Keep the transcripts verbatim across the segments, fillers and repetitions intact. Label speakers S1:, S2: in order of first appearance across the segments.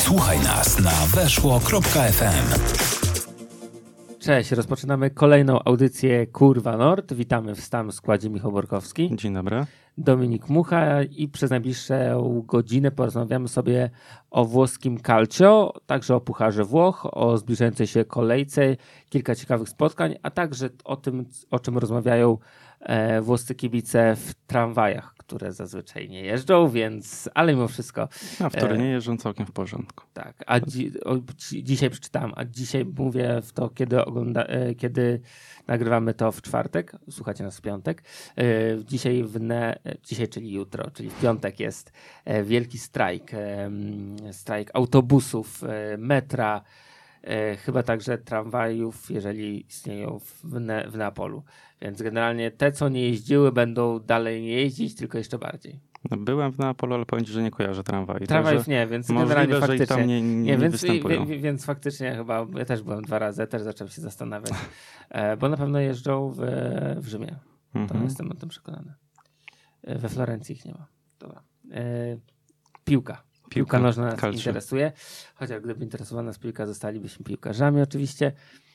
S1: Słuchaj nas na weszło kropka ef em.
S2: Cześć, rozpoczynamy kolejną audycję Kurwa Nord. Witamy w stałym składzie Michał Borkowski.
S3: Dzień dobry.
S2: Dominik Mucha i przez najbliższą godzinę porozmawiamy sobie o włoskim calcio, także o Pucharze Włoch, o zbliżającej się kolejce, kilka ciekawych spotkań, a także o tym, o czym rozmawiają e, włoscy kibice w tramwajach, które zazwyczaj nie jeżdżą, więc, ale mimo wszystko...
S3: A w które nie jeżdżą całkiem w porządku.
S2: Tak, a dzi- o, dzi- dzisiaj przeczytałem, a dzisiaj mówię w to, kiedy, ogląda, e, kiedy nagrywamy to w czwartek, słuchacie nas w piątek. E, dzisiaj, w ne- dzisiaj, czyli jutro, czyli w piątek jest e, wielki strajk, e, strajk autobusów, e, metra, e, chyba także tramwajów, jeżeli istnieją w, ne- w Neapolu. Więc generalnie te, co nie jeździły, będą dalej nie jeździć, tylko jeszcze bardziej.
S3: No, byłem w Neapolu, ale powiem ci, że nie kojarzę tramwaju.
S2: Tramwajów nie, więc generalnie
S3: możliwe,
S2: faktycznie.
S3: że i tam nie, nie,
S2: nie,
S3: nie
S2: więc,
S3: występują.
S2: i, więc faktycznie chyba, ja też byłem dwa razy, też zacząłem się zastanawiać, e, bo na pewno jeżdżą w, w Rzymie. To
S3: Mhm.
S2: jestem o tym przekonany. E, we Florencji ich nie ma. Dobra. E, piłka. Piłka, piłka nożna nas
S3: calcio.
S2: interesuje. Chociaż gdyby interesowała nas piłka, zostalibyśmy piłkarzami oczywiście.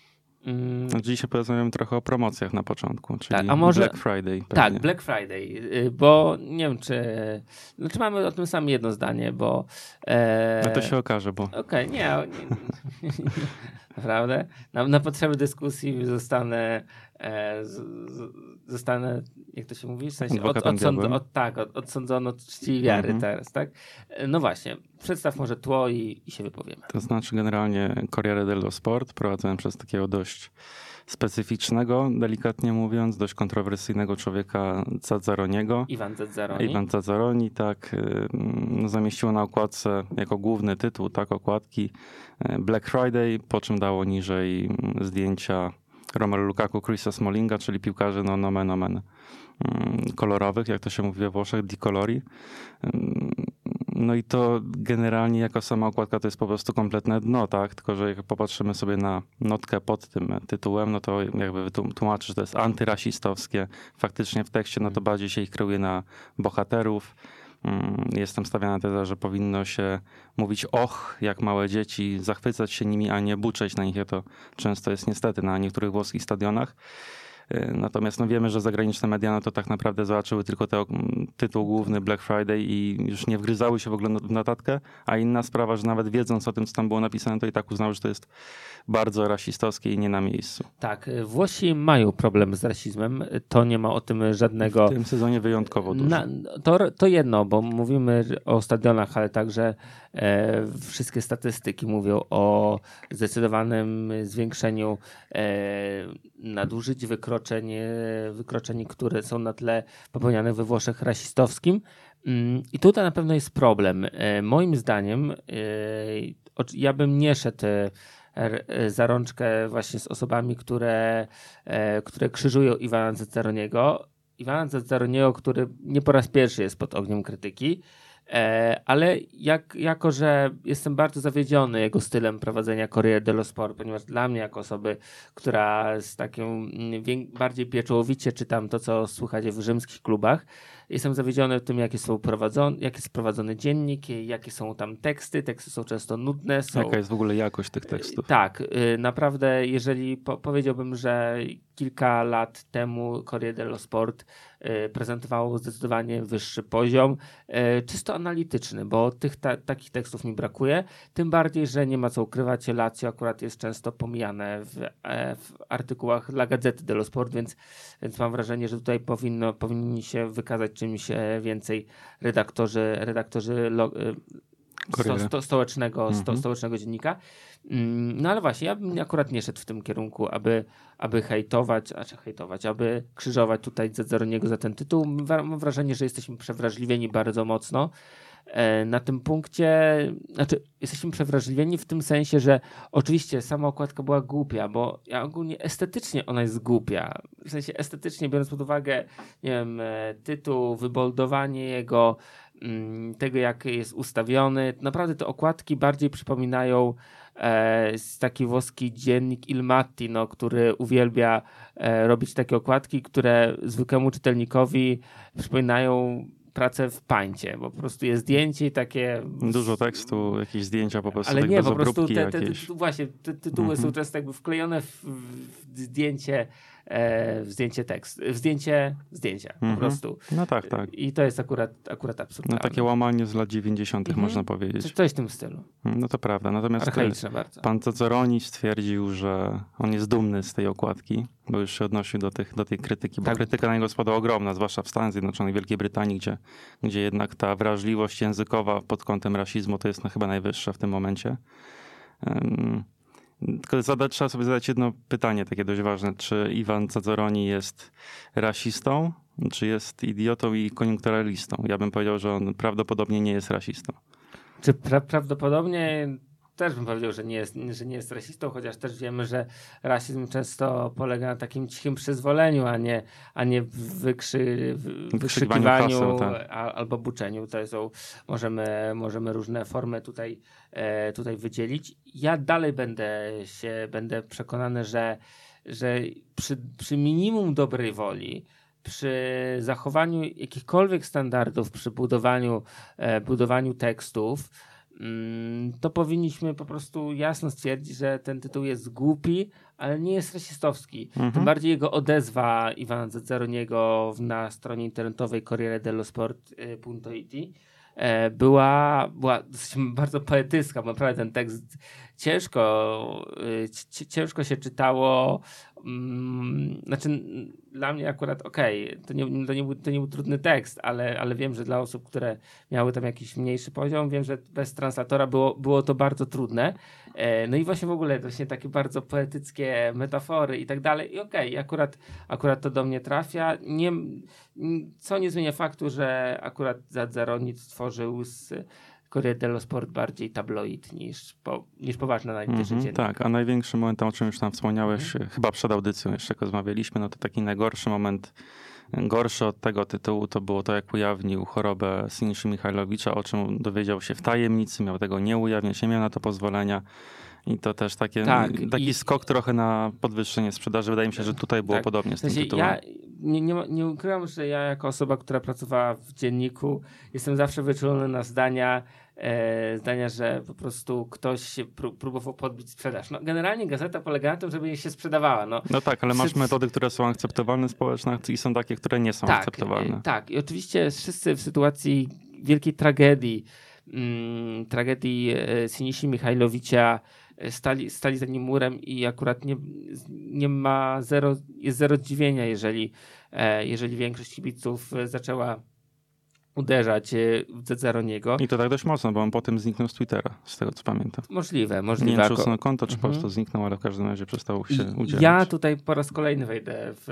S2: Mm.
S3: No, dzisiaj porozmawiamy trochę o promocjach na początku, czyli
S2: Tak, a może-
S3: Black Friday. Pewnie.
S2: Tak, Black Friday, y, bo nie wiem, czy... Znaczy mamy o tym samym jedno zdanie, bo... E,
S3: No to się okaże, bo
S2: Okej, okay, nie, nie, nie. Naprawdę. Na, na potrzeby dyskusji zostanę, e, z, z, zostanę, jak to się mówi? W sensie od,
S3: Adwokatem
S2: odsąd,
S3: diabłem.
S2: od, tak, od, odsądzono od czci i wiary
S3: Mhm.
S2: teraz, tak? E, No właśnie, przedstaw może tło i, i się wypowiemy.
S3: to znaczy generalnie Corriere dello Sport prowadzony przez takiego dość specyficznego, delikatnie mówiąc, dość kontrowersyjnego człowieka Zazzaroniego.
S2: Iwan Zazzaroni.
S3: Iwan Zazzaroni, tak, y, no, zamieściło na okładce jako główny tytuł, tak, okładki y, Black Friday, po czym dało niżej y, zdjęcia Romelu Lukaku, Chrisa Smallinga, czyli piłkarzy no nomen omen y, kolorowych, jak to się mówi we Włoszech, di colori. Y, No i to generalnie jako sama okładka to jest po prostu kompletne dno, tak? Tylko że jak popatrzymy sobie na notkę pod tym tytułem, no to jakby wytłum- tłumaczy, że to jest antyrasistowskie. Faktycznie w tekście no to bardziej się ich kreuje na bohaterów. Jest tam stawiana teza, że powinno się mówić och, jak małe dzieci, zachwycać się nimi, a nie buczeć na nich. Jak to często jest niestety na niektórych włoskich stadionach. Natomiast no wiemy, że zagraniczne media no to tak naprawdę zobaczyły tylko ten tytuł główny Black Friday i już nie wgryzały się w ogóle w notatkę, a inna sprawa, że nawet wiedząc o tym, co tam było napisane, to i tak uznały, że to jest bardzo rasistowskie i nie na miejscu.
S2: Tak, Włosi mają problem z rasizmem, to nie ma o tym żadnego...
S3: W tym sezonie wyjątkowo dużo.
S2: Na, to, to jedno, bo mówimy o stadionach, ale także e, wszystkie statystyki mówią o zdecydowanym zwiększeniu e, nadużyć, wykroczeń, e, wykroczeń, które są na tle popełnianych we Włoszech rasistowskim. Mm, I tutaj na pewno jest problem. E, moim zdaniem e, oczy- ja bym nie szedł e, r- za rączkę właśnie z osobami, które, e, które krzyżują Iwana Zazzaroniego. Iwana Zazzaroniego, który nie po raz pierwszy jest pod ogniem krytyki, e, ale jak, jako, że jestem bardzo zawiedziony jego stylem prowadzenia Corriere dello Sport, ponieważ dla mnie jako osoby, która z taką mm, wię- bardziej pieczołowicie czytam to, co słychać w rzymskich klubach, jestem zawiedziony tym, jakie są prowadzone, jak jest prowadzony dziennik, jakie są tam teksty. Teksty są często nudne. Są...
S3: Jaka jest w ogóle jakość tych tekstów?
S2: Tak, y, naprawdę, jeżeli po, powiedziałbym, że kilka lat temu Corriere dello Sport y, prezentowało zdecydowanie wyższy poziom, y, czysto analityczny, bo tych ta, takich tekstów mi brakuje, tym bardziej, że nie ma co ukrywać, Lazio akurat jest często pomijane w, e, w artykułach dla Gazety dello Sport, więc, więc mam wrażenie, że tutaj powinno, powinni się wykazać czymś e, więcej redaktorzy, redaktorzy lo, y, sto, sto, stołecznego, sto,
S3: Mhm.
S2: stołecznego dziennika. Mm, No ale właśnie, ja bym akurat nie szedł w tym kierunku, aby, aby hejtować, znaczy hejtować, aby krzyżować tutaj Zazzaroniego za ten tytuł. Wa- Mam wrażenie, że jesteśmy przewrażliwieni bardzo mocno e, na tym punkcie. Znaczy, jesteśmy przewrażliwieni w tym sensie, że oczywiście sama okładka była głupia, bo ja ogólnie estetycznie ona jest głupia. W sensie estetycznie, biorąc pod uwagę, nie wiem, e, tytuł, wyboldowanie jego, mm, tego jak jest ustawiony. Naprawdę te okładki bardziej przypominają e, taki włoski dziennik Il Mattino, który uwielbia e, robić takie okładki, które zwykłemu czytelnikowi przypominają pracę w Paincie, bo po prostu jest zdjęcie i takie...
S3: Dużo tekstu, jakieś zdjęcia po prostu,
S2: ale
S3: tak
S2: nie,
S3: bez
S2: po prostu
S3: obróbki
S2: te, te,
S3: jakieś.
S2: te, właśnie te tytuły
S3: Mhm.
S2: są często jakby wklejone w, w zdjęcie, e, w zdjęcie tekst, w zdjęcie zdjęcia
S3: Mhm.
S2: po prostu.
S3: No tak, tak.
S2: I to jest akurat, akurat absurdalne.
S3: No takie łamanie z lat dziewięćdziesiątych
S2: Mhm.
S3: można powiedzieć.
S2: Coś, coś w tym stylu.
S3: No to prawda. Natomiast
S2: Archaiczne bardzo.
S3: pan Zazzaroni stwierdził, że on jest dumny z tej okładki, bo już się odnosił do, tych, do tej krytyki, bo
S2: Tak.
S3: krytyka na niego spadła ogromna, zwłaszcza w Stanach Zjednoczonych, Wielkiej Brytanii, gdzie, gdzie jednak ta wrażliwość językowa pod kątem rasizmu to jest no, chyba najwyższa w tym momencie. Um, tylko zada, trzeba sobie zadać jedno pytanie, takie dość ważne. Czy Iwan Zazzaroni jest rasistą, czy jest idiotą i koniunkturalistą? Ja bym powiedział, że on prawdopodobnie nie jest rasistą.
S2: Czy pra- prawdopodobnie też bym powiedział, że nie, jest, że nie jest rasistą, chociaż też wiemy, że rasizm często polega na takim cichym przyzwoleniu, a nie, a nie wykrzy, wykrzykiwaniu
S3: haseł, tak.
S2: a, albo buczeniu. To są, możemy, możemy różne formy tutaj, e, tutaj wydzielić. Ja dalej będę się, będę przekonany, że, że przy, przy minimum dobrej woli, przy zachowaniu jakichkolwiek standardów, przy budowaniu, e, budowaniu tekstów, mm, to powinniśmy po prostu jasno stwierdzić, że ten tytuł jest głupi, ale nie jest rasistowski.
S3: Mhm.
S2: Tym bardziej jego odezwa Iwana Zazzaroniego na stronie internetowej Corriere dello Sport punto it e, była, była dosyć bardzo poetycka, bo naprawdę ten tekst ciężko, y, c- ciężko się czytało. Mm, znaczy n- dla mnie akurat okej, okay, to, nie, to, nie był, to nie był trudny tekst, ale, ale wiem, że dla osób, które miały tam jakiś mniejszy poziom, wiem, że bez translatora było, było to bardzo trudne. E, no i właśnie w ogóle właśnie takie bardzo poetyckie metafory i tak dalej. I okej, okay, akurat, akurat to do mnie trafia. Nie, co nie zmienia faktu, że akurat Zazzaroni stworzył z Corriere dello Sport bardziej tabloid niż, po, niż poważny najwyższy
S3: Mhm,
S2: dziennik.
S3: tak, a największy moment, o czym już tam wspomniałeś,
S2: Mhm.
S3: chyba przed audycją jeszcze jak rozmawialiśmy, no to taki najgorszy moment, gorszy od tego tytułu, to było to, jak ujawnił chorobę Siniszy Michajlowicza, o czym dowiedział się w tajemnicy, miał tego nie ujawniać, nie miał na to pozwolenia. I to też takie,
S2: Tak,
S3: taki
S2: i-
S3: skok trochę na podwyższenie sprzedaży. Wydaje mi się, że tutaj było
S2: Tak.
S3: podobnie z
S2: W
S3: tym
S2: sensie
S3: tytułem.
S2: ja nie, nie, nie ukrywam, że ja jako osoba, która pracowała w dzienniku, jestem zawsze wyczulony na zdania, e, zdania, że po prostu ktoś się pró- próbował podbić sprzedaż. No, generalnie gazeta polega na tym, żeby się sprzedawała. No,
S3: No tak, ale masz
S2: Przy-
S3: metody, które są akceptowalne społecznie i są takie, które nie są
S2: tak,
S3: akceptowalne.
S2: e, tak, i oczywiście wszyscy w sytuacji wielkiej tragedii, mm, tragedii e, Siniszy Michajlowicza e, stali, stali za nim murem i akurat nie, nie ma zero, jest zero zdziwienia, jeżeli, e, jeżeli większość kibiców e, zaczęła uderzać e, w Zazzaroniego.
S3: I to tak dość mocno, bo on potem zniknął z Twittera, z tego co pamiętam.
S2: Możliwe,
S3: Nie
S2: możliwe.
S3: wiem, czy
S2: Ako-
S3: usunął konto, czy po
S2: Mhm.
S3: prostu zniknął, ale w każdym razie przestał się
S2: I
S3: udzielać.
S2: ja tutaj po raz kolejny wejdę w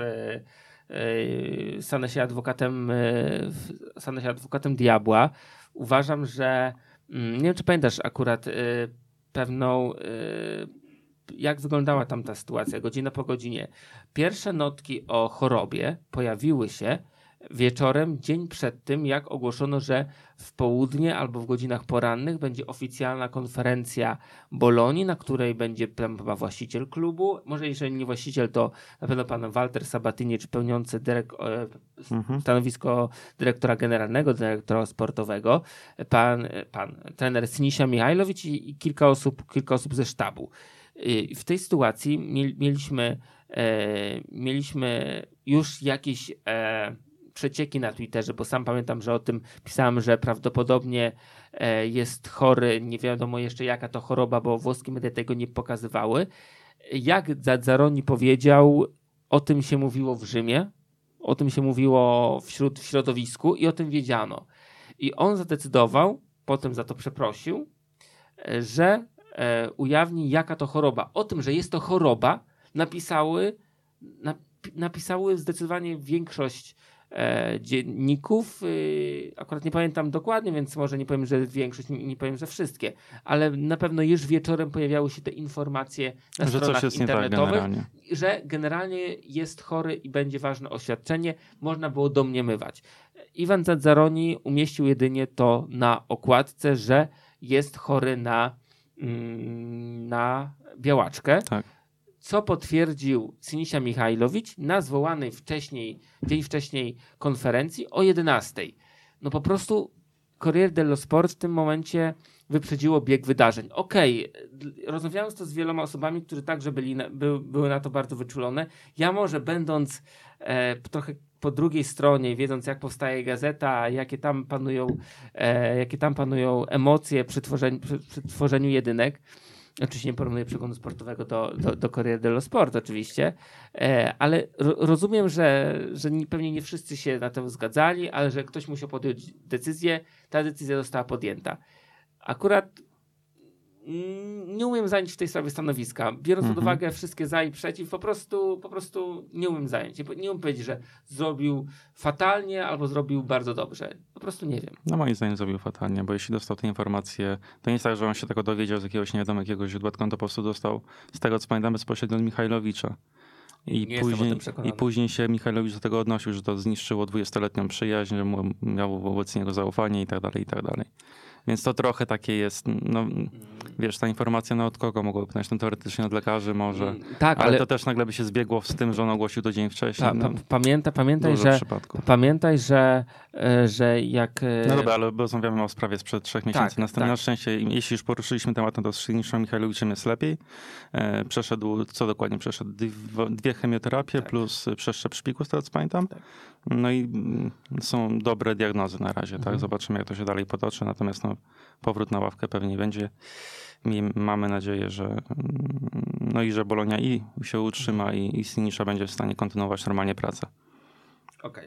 S2: e, stanę się adwokatem, e, w, stanę się adwokatem diabła. Uważam, że mm, nie wiem, czy pamiętasz akurat e, pewną, e, jak wyglądała tam ta sytuacja, godzina po godzinie. Pierwsze notki o chorobie pojawiły się wieczorem, dzień przed tym, jak ogłoszono, że w południe albo w godzinach porannych będzie oficjalna konferencja Bolonii, na której będzie tam chyba właściciel klubu. Może jeżeli nie właściciel, to na pewno pan Walter Sabatini, czy pełniący dyrek- e,
S3: Mhm.
S2: stanowisko dyrektora generalnego, dyrektora sportowego, pan, pan trener Sinisia Michajlowicz i, i kilka osób, kilka osób ze sztabu. I w tej sytuacji mieli, mieliśmy, e, mieliśmy już jakieś e, przecieki na Twitterze, bo sam pamiętam, że o tym pisałem, że prawdopodobnie e, jest chory, nie wiadomo jeszcze jaka to choroba, bo włoskie media tego nie pokazywały. Jak Zazzaroni powiedział, o tym się mówiło w Rzymie, o tym się mówiło wśród, w środowisku i o tym wiedziano. I on zadecydował, potem za to przeprosił, e, że e, ujawni jaka to choroba. O tym, że jest to choroba, napisały, na, napisały zdecydowanie większość e, dzienników. Y, akurat nie pamiętam dokładnie, więc może nie powiem, że większość, nie, nie powiem, że wszystkie, ale na pewno już wieczorem pojawiały się te informacje na
S3: Że
S2: stronach
S3: coś jest nie tak
S2: internetowych,
S3: generalnie.
S2: że generalnie jest chory i będzie ważne oświadczenie. Można było domniemywać. Iwan Zazzaroni umieścił jedynie to na okładce, że jest chory na, mm, na białaczkę.
S3: Tak.
S2: Co potwierdził Sinisia Michajlowicz na zwołanej wcześniej, dzień wcześniej konferencji o jedenastej. no po prostu Corriere dello Sport w tym momencie wyprzedziło bieg wydarzeń. Okej, okay. Rozmawiałem to z wieloma osobami, którzy także byli na, by, były na to bardzo wyczulone. Ja może będąc e, trochę po drugiej stronie, wiedząc jak powstaje gazeta, jakie tam panują, e, jakie tam panują emocje przy tworzeniu, przy, przy tworzeniu jedynek. Oczywiście nie porównuję przeglądu sportowego do, do, do Corriere dello Sport oczywiście, e, ale ro, rozumiem, że, że nie, pewnie nie wszyscy się na to zgadzali, ale że ktoś musiał podjąć decyzję, ta decyzja została podjęta. Akurat mm, nie umiem zająć w tej sprawie stanowiska. Biorąc
S3: Mhm.
S2: pod uwagę wszystkie za i przeciw, po prostu, po prostu nie umiem zająć. Nie, nie umiem powiedzieć, że zrobił fatalnie albo zrobił bardzo dobrze. Po prostu nie wiem.
S3: No moim zdaniem zrobił fatalnie, bo jeśli dostał te informacje, to nie jest tak, że on się tego dowiedział z jakiegoś nie wiadomo jakiego źródła, tylko on to po prostu dostał, z tego co pamiętam, bezpośrednio od Michajlowicza. I
S2: Nie
S3: później,
S2: jestem o tym
S3: I później się Michajlowicz do tego odnosił, że to zniszczyło dwudziestoletnią przyjaźń, że mu, miał wobec niego zaufanie i tak dalej, i tak dalej. Więc to trochę takie jest, no wiesz, ta informacja, no od kogo mogła płynąć? No teoretycznie od lekarzy może,
S2: Tak,
S3: ale,
S2: ale
S3: to też nagle by się zbiegło z tym, że on ogłosił to dzień wcześniej.
S2: pa,
S3: No,
S2: pa, pamięta, pamiętaj,
S3: dużo
S2: że
S3: przypadków.
S2: pamiętaj, że, e, że jak... e,
S3: No dobra, ale rozmawiamy o sprawie sprzed trzech miesięcy.
S2: Tak,
S3: Następnie
S2: tak.
S3: na szczęście, jeśli już poruszyliśmy temat, no to z Niszem Michajlowiczem jest lepiej. E, przeszedł, co dokładnie przeszedł? Dwie, dwie chemioterapie
S2: Tak.
S3: plus przeszczep szpiku, z tego co pamiętam.
S2: Tak.
S3: No i mm, są dobre diagnozy na razie,
S2: Mhm.
S3: tak? Zobaczymy, jak to się dalej potoczy. Natomiast no, powrót na ławkę pewnie będzie. Mi, mamy nadzieję, że mm, no i że Bologna i się utrzyma i, i Sinisza będzie w stanie kontynuować normalnie pracę.
S2: Okej.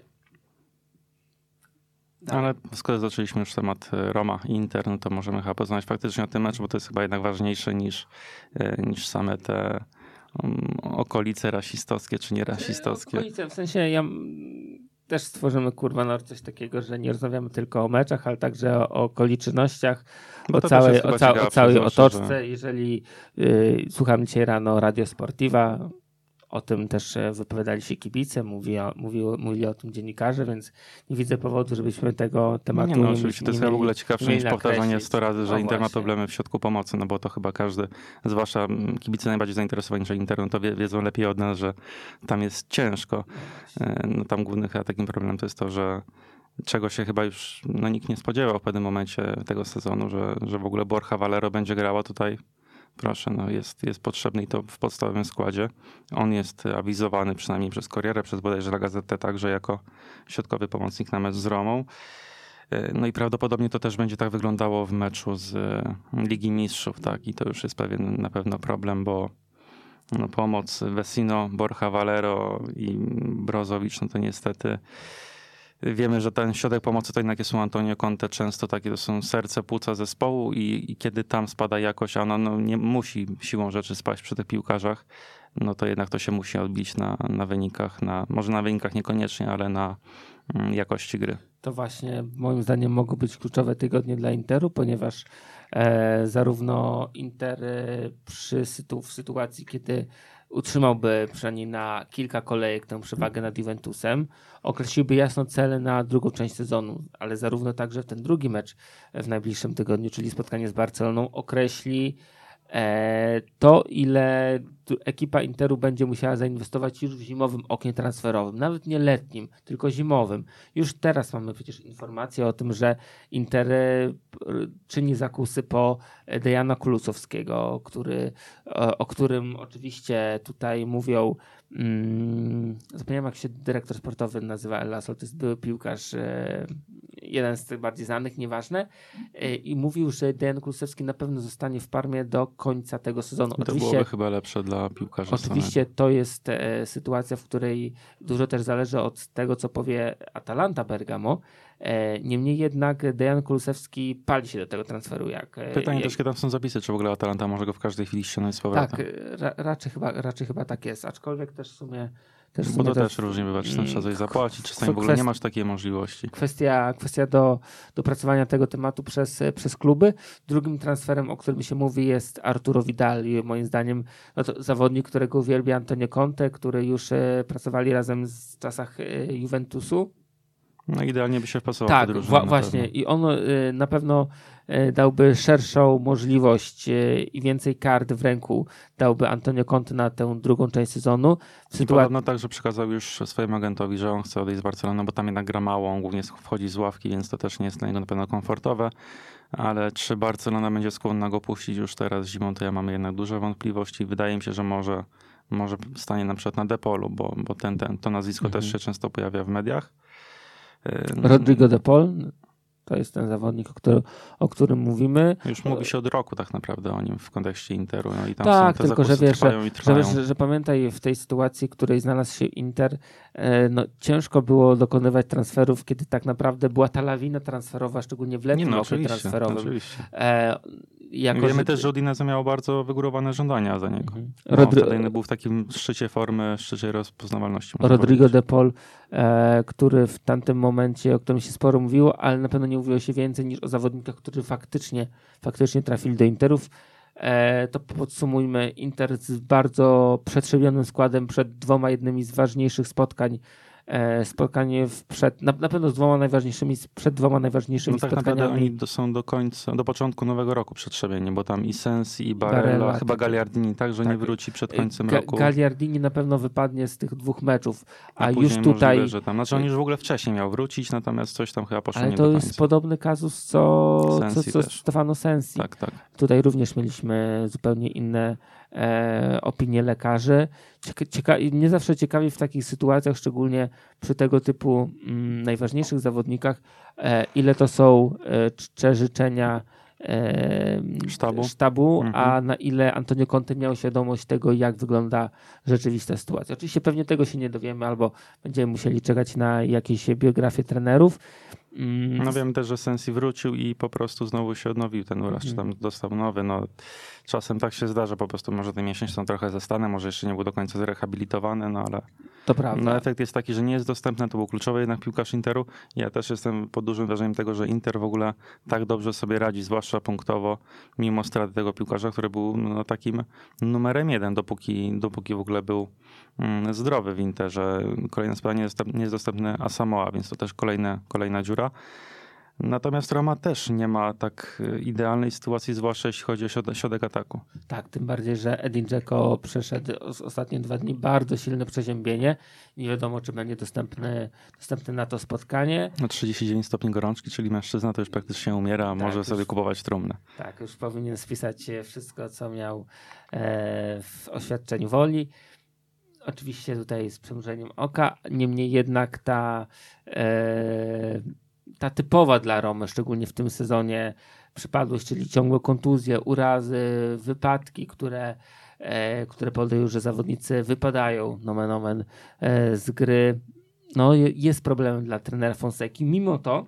S3: Ale skoro zaczęliśmy już temat Roma i Inter, no to możemy chyba poznać faktycznie o tym meczu, bo to jest chyba jednak ważniejsze niż, niż same te um, okolice rasistowskie czy nierasistowskie.
S2: Okolice, w sensie ja mm, też stworzymy kurwa no, coś takiego, że nie rozmawiamy tylko o meczach, ale także o, o okolicznościach,
S3: Bo
S2: o
S3: to też
S2: całej,
S3: jest
S2: o,
S3: chyba
S2: ca- o
S3: ciekawsze,
S2: całej
S3: zwłaszcza,
S2: otoczce.
S3: że-
S2: Jeżeli y, słucham dzisiaj rano Radio Sportiva, o tym też e, wypowiadali się kibice, mówi o, mówi, mówili o tym dziennikarze, więc nie widzę powodu, żebyśmy tego tematu
S3: Nie
S2: nie
S3: no,
S2: mieli-
S3: oczywiście to
S2: nie
S3: jest chyba w
S2: mieli-
S3: ogóle ciekawsze
S2: nie mieli
S3: niż powtarzanie
S2: nakreślić.
S3: sto razy, że
S2: No
S3: Inter ma
S2: właśnie.
S3: problemy w środku pomocy, no bo to chyba każdy, zwłaszcza mm, kibice najbardziej zainteresowani, że Inter, no to wie, wiedzą lepiej od nas, że tam jest ciężko. E, No tam głównym chyba takim problemem to jest to, że czego się chyba już no, nikt nie spodziewał w pewnym momencie tego sezonu, że, że w ogóle Borja Valero będzie grała tutaj. Proszę, no jest, jest potrzebny i to w podstawowym składzie. On jest awizowany przynajmniej przez Corrierę, przez bodajże La Gazetę także jako środkowy pomocnik na mecz z Romą. No i prawdopodobnie to też będzie tak wyglądało w meczu z Ligi Mistrzów, tak? I to już jest pewien na pewno problem, bo no, pomoc Vecino, Borja Valero i Brozovic, no to niestety wiemy, że ten środek pomocy to jednak jest u Antonio Conte często takie, to są serce, płuca zespołu i, i kiedy tam spada jakość, a ona no, nie musi siłą rzeczy spaść przy tych piłkarzach, no to jednak to się musi odbić na, na wynikach, na, może na wynikach niekoniecznie, ale na mm, jakości gry.
S2: To właśnie moim zdaniem mogą być kluczowe tygodnie dla Interu, ponieważ e, zarówno Inter e, przy sytu- w sytuacji, kiedy utrzymałby przynajmniej na kilka kolejek tę przewagę nad Juventusem, określiłby jasno cele na drugą część sezonu, ale zarówno także w ten drugi mecz w najbliższym tygodniu, czyli spotkanie z Barceloną, określi e, to, ile tu ekipa Interu będzie musiała zainwestować już w zimowym oknie transferowym, nawet nie letnim, tylko zimowym. Już teraz mamy przecież informacje o tym, że Inter e, czyni zakusy po Dejana Kulusowskiego, który, o, o którym oczywiście tutaj mówią, mm, zapomniałem jak się dyrektor sportowy nazywa, Elasol, to jest były piłkarz, e, jeden z tych bardziej znanych, nieważne, e, i mówił, że Dejan Kulusewski na pewno zostanie w Parmie do końca tego sezonu.
S3: To
S2: Oczywiście
S3: byłoby chyba lepsze dla piłkarzy.
S2: Oczywiście to jest e, sytuacja, w której dużo też zależy od tego, co powie Atalanta Bergamo. E, niemniej jednak Dejan Kulusewski pali się do tego transferu. Jak, e,
S3: Pytanie
S2: jak,
S3: też, kiedy tam są zapisy, czy w ogóle Atalanta może go w każdej chwili ściągnąć z powrotem.
S2: Tak, ra, raczej, chyba, raczej chyba tak jest, aczkolwiek też w sumie... Też w
S3: Bo
S2: sumie
S3: to
S2: to
S3: też
S2: jest,
S3: różnie bywa, czasem trzeba coś
S2: mm,
S3: zapłacić, czasami w ogóle
S2: kwest-
S3: nie masz takiej możliwości.
S2: Kwestia, kwestia do dopracowania tego tematu przez, przez kluby. Drugim transferem, o którym się mówi, jest Arturo Vidal. I moim zdaniem no to zawodnik, którego uwielbia Antonio Conte, który już e, pracowali razem w czasach e, Juventusu.
S3: No idealnie by się wpasował
S2: Tak,
S3: w drużynę.
S2: wa- właśnie i on y, na pewno y, dałby szerszą możliwość y, i więcej kart w ręku dałby Antonio Conte na tę drugą część sezonu. W
S3: I
S2: sytuacji...
S3: podobno także przekazał już swojemu agentowi, że on chce odejść z Barcelony, bo tam jednak gra mało, on głównie wchodzi z ławki, więc to też nie jest dla niego na pewno komfortowe. Ale czy Barcelona będzie skłonna go puścić już teraz zimą, to ja mam jednak duże wątpliwości. Wydaje mi się, że może, może stanie na przykład na Depolu, bo, bo ten, ten, to nazwisko
S2: Mhm.
S3: też się często pojawia w mediach.
S2: Rodrigo de Paul, to jest ten zawodnik, o, który, o którym mówimy.
S3: Już mówi się od roku tak naprawdę o nim w kontekście Interu. No i tam
S2: Tak,
S3: są te
S2: tylko że wiesz,
S3: trwają
S2: że,
S3: i trwają.
S2: że, że pamiętaj, w tej sytuacji, w której znalazł się Inter, e, no, ciężko było dokonywać transferów, kiedy tak naprawdę była ta lawina transferowa, szczególnie w letnim
S3: Nie no,
S2: oknie
S3: oczywiście,
S2: transferowym.
S3: oczywiście.
S2: E, jako,
S3: Wiemy
S2: że...
S3: też, że Udinese miało bardzo wygórowane żądania za niego.
S2: Mhm.
S3: No,
S2: Rodry...
S3: wtedy był w takim szczycie formy, szczycie rozpoznawalności.
S2: Rodrigo de Paul, e, który w tamtym momencie, o którym się sporo mówiło, ale na pewno nie mówiło się więcej niż o zawodnikach, którzy faktycznie, faktycznie trafili do Interów. E, to podsumujmy, Inter z bardzo przetrzebionym składem przed dwoma jednymi z ważniejszych spotkań. E, spotkanie w przed, na, na pewno z dwoma najważniejszymi, przed dwoma najważniejszymi
S3: no tak
S2: spotkaniami.
S3: naprawdę oni do, są do końca, do początku nowego roku przetrzebieni, bo tam i Sensi, i Barella,
S2: Barella,
S3: chyba
S2: tak.
S3: Gagliardini także
S2: Tak.
S3: nie wróci przed końcem
S2: Ga-
S3: roku.
S2: Gagliardini na pewno wypadnie z tych dwóch meczów, a,
S3: A
S2: już
S3: później
S2: tutaj...
S3: możliwe, że tam, znaczy on już w ogóle wcześniej miał wrócić, natomiast coś tam chyba poszło
S2: Ale
S3: nie
S2: to
S3: do
S2: jest
S3: końca.
S2: podobny kazus, co, co,
S3: Sensi
S2: co
S3: też.
S2: Stefano Sensi.
S3: Tak, tak.
S2: Tutaj również mieliśmy zupełnie inne e, opinie lekarzy. Cieka- cieka- mnie zawsze ciekawi w takich sytuacjach, szczególnie przy tego typu mm, najważniejszych zawodnikach, e, ile to są e, czcze życzenia e,
S3: Sztabu.
S2: sztabu
S3: Mhm.
S2: a na ile Antonio Conte miał świadomość tego, jak wygląda rzeczywista sytuacja. Oczywiście pewnie tego się nie dowiemy, albo będziemy musieli czekać na jakieś biografie trenerów. Mm,
S3: No wiem też, że Sensi wrócił i po prostu znowu się odnowił ten uraz, czy tam dostał nowy. No, czasem tak się zdarza, po prostu może te mięśnie są trochę zastane, może jeszcze nie był do końca zrehabilitowany, no ale
S2: To prawda.
S3: no, efekt jest taki, że nie jest dostępny, to był kluczowy jednak piłkarz Interu. Ja też jestem pod dużym wrażeniem tego, że Inter w ogóle tak dobrze sobie radzi, zwłaszcza punktowo, mimo straty tego piłkarza, który był no, takim numerem jeden, dopóki, dopóki w ogóle był mm, zdrowy w Interze. Kolejne spotkanie nie jest, nie jest dostępny Asamoah, więc to też kolejne, kolejna dziura. Natomiast Roma też nie ma tak idealnej sytuacji, zwłaszcza jeśli chodzi o środek, środek ataku.
S2: Tak, tym bardziej, że Edin Dzeko przeszedł os- ostatnie dwa dni bardzo silne przeziębienie. Nie wiadomo, czy będzie dostępny, dostępne na to spotkanie.
S3: No trzydzieści dziewięć stopni gorączki, czyli mężczyzna to już praktycznie umiera, a
S2: Tak,
S3: może
S2: już-
S3: sobie kupować trumnę.
S2: Tak, już powinien spisać wszystko, co miał e, w oświadczeniu woli. Oczywiście tutaj z przymrużeniem oka, niemniej jednak ta, e, ta typowa dla Romy, szczególnie w tym sezonie, przypadłość, czyli ciągłe kontuzje, urazy, wypadki, które, e, które powodują, że zawodnicy wypadają nomen omen e, z gry, no je- jest problemem dla trenera Fonseki. Mimo to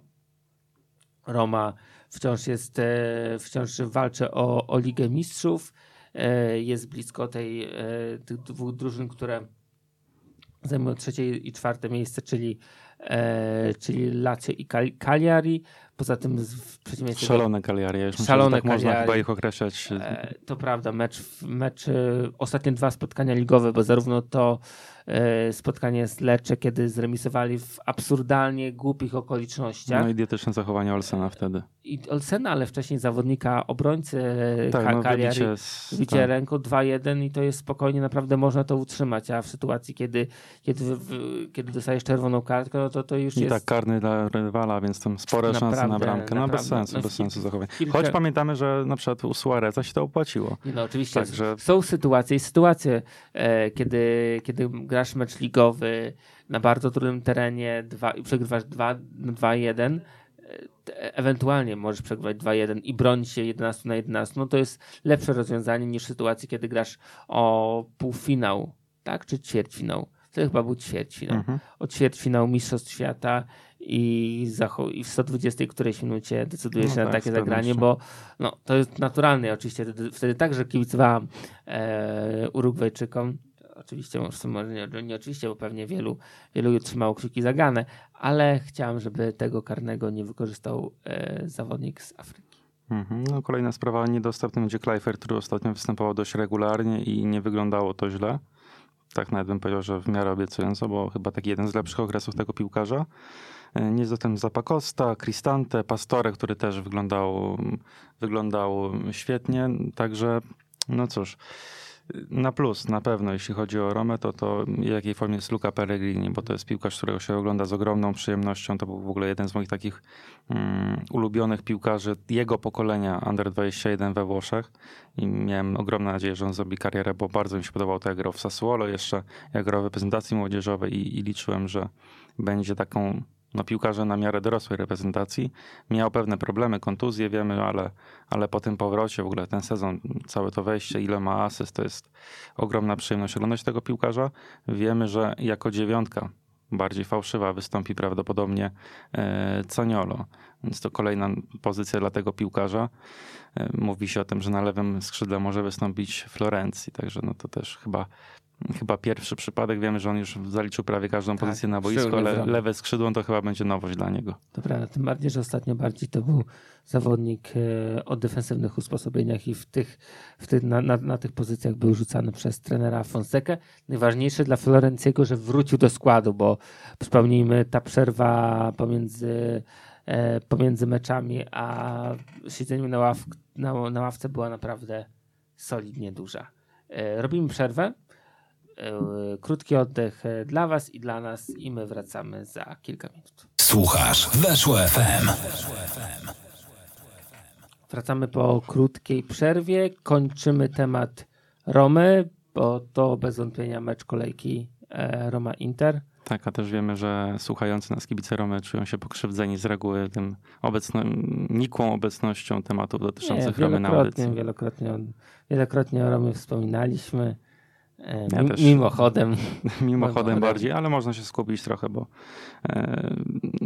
S2: Roma wciąż jest, e, wciąż walczy o, o Ligę Mistrzów. E, jest blisko tej, e, tych dwóch drużyn, które zajmują trzecie i czwarte miejsce, czyli, e, czyli Lazio i Cali- Cagliari. Poza tym z- w przeciwieństwie do-
S3: Szalone Cagliari, ja już myślę,
S2: Szalone
S3: że tak można
S2: Cagliari.
S3: chyba ich określać.
S2: E, to prawda, mecz, mecz e, ostatnie dwa spotkania ligowe, bo zarówno to e, spotkanie z Lecce, kiedy zremisowali w absurdalnie głupich okolicznościach,
S3: No idiotyczne zachowanie Olsena wtedy.
S2: i Olsena, ale wcześniej zawodnika obrońcy
S3: Tak,
S2: Ka-
S3: no
S2: Cagliari,
S3: wybicie z...
S2: wybicie
S3: tak.
S2: ręką dwa jeden i to jest spokojnie, naprawdę można to utrzymać, a w sytuacji, kiedy, kiedy, w, w- kiedy dostajesz czerwoną kartkę, no to to już
S3: I
S2: jest...
S3: tak karny dla rywala, więc tam spore szanse na
S2: Naprawdę,
S3: bramkę. No bez
S2: naprawdę.
S3: sensu,
S2: No,
S3: bez
S2: w-
S3: sensu zachowanie.
S2: kilka-
S3: Choć pamiętamy, że na przykład u Suareza się to opłaciło.
S2: Nie no, oczywiście
S3: Także-
S2: są sytuacje i sytuacje, e, kiedy, kiedy grasz mecz ligowy na bardzo trudnym terenie dwa, i przegrywasz dwa jeden, e, ewentualnie możesz przegrywać dwa jeden i bronić się jedenaście na jedenaście, no to jest lepsze rozwiązanie niż sytuacji, kiedy grasz o półfinał, tak? Czy ćwierćfinał? To chyba był ćwierćfinał.
S3: Mhm.
S2: O ćwierćfinał Mistrzostw Świata i, zacho- i w sto dwudziestej którejś minucie decyduje
S3: No
S2: się na
S3: tak,
S2: takie
S3: z
S2: zagranie,
S3: pewnością.
S2: bo no, to jest naturalne. Oczywiście wtedy, wtedy także kibicowałam e, Urugwajczykom. Oczywiście, może nie, nie oczywiście, bo pewnie wielu, wielu trzymało kciuki za Ganę, ale chciałem, żeby tego karnego nie wykorzystał e, zawodnik z Afryki.
S3: Mhm. No, kolejna sprawa, niedostępny będzie Kluivert, który ostatnio występował dość regularnie i nie wyglądało to źle. tak nawet bym powiedział, że w miarę obiecująco, bo chyba taki jeden z lepszych okresów tego piłkarza. Nie zatem Zappacosta, Cristante, Pastore, który też wyglądał, wyglądał świetnie, także no cóż, na plus na pewno, jeśli chodzi o Romę, to to w jakiej formie jest Luca Pellegrini, bo to jest piłkarz, którego się ogląda z ogromną przyjemnością. To był w ogóle jeden z moich takich um, ulubionych piłkarzy jego pokolenia Under dwadzieścia jeden we Włoszech i miałem ogromną nadzieję, że on zrobi karierę, bo bardzo mi się podobał to, jak grał w Sassuolo, jeszcze jak grał w reprezentacji młodzieżowej i, i liczyłem, że będzie taką no, piłkarze na miarę dorosłej reprezentacji. Miał pewne problemy, kontuzje wiemy, ale, ale po tym powrocie w ogóle ten sezon, całe to wejście, ile ma asyst, to jest ogromna przyjemność oglądać tego piłkarza. Wiemy, że jako dziewiątka bardziej fałszywa wystąpi prawdopodobnie e, Zaniolo, więc to kolejna pozycja dla tego piłkarza. E, mówi się o tym, że na lewym skrzydle może wystąpić Florencji, także no to też chyba Chyba pierwszy przypadek. Wiemy, że on już zaliczył prawie każdą tak, pozycję na boisku, ale lewe skrzydło to chyba będzie nowość dla niego.
S2: To prawda, tym bardziej, że ostatnio bardziej to był zawodnik o defensywnych usposobieniach i w tych, w tych, na, na, na tych pozycjach był rzucany przez trenera Fonsekę. Najważniejsze dla Florenciego, że wrócił do składu, bo przypomnijmy, ta przerwa pomiędzy, e, pomiędzy meczami a siedzeniem na, ław, na, na ławce była naprawdę solidnie duża. E, robimy przerwę. Krótki oddech dla was i dla nas i my wracamy za kilka minut.
S1: Słuchasz Weszło F M.
S2: Wracamy po krótkiej przerwie. Kończymy temat Romy, bo to bez wątpienia mecz kolejki Roma-Inter.
S3: Tak, a też wiemy, że słuchający nas kibice Romy czują się pokrzywdzeni z reguły tym obecno, nikłą obecnością tematów dotyczących
S2: Nie,
S3: Romy na audycji.
S2: Wielokrotnie, wielokrotnie o Romie wspominaliśmy.
S3: Ja
S2: M-
S3: też.
S2: Mimochodem.
S3: Mimochodem bardziej, ale można się skupić trochę, bo e,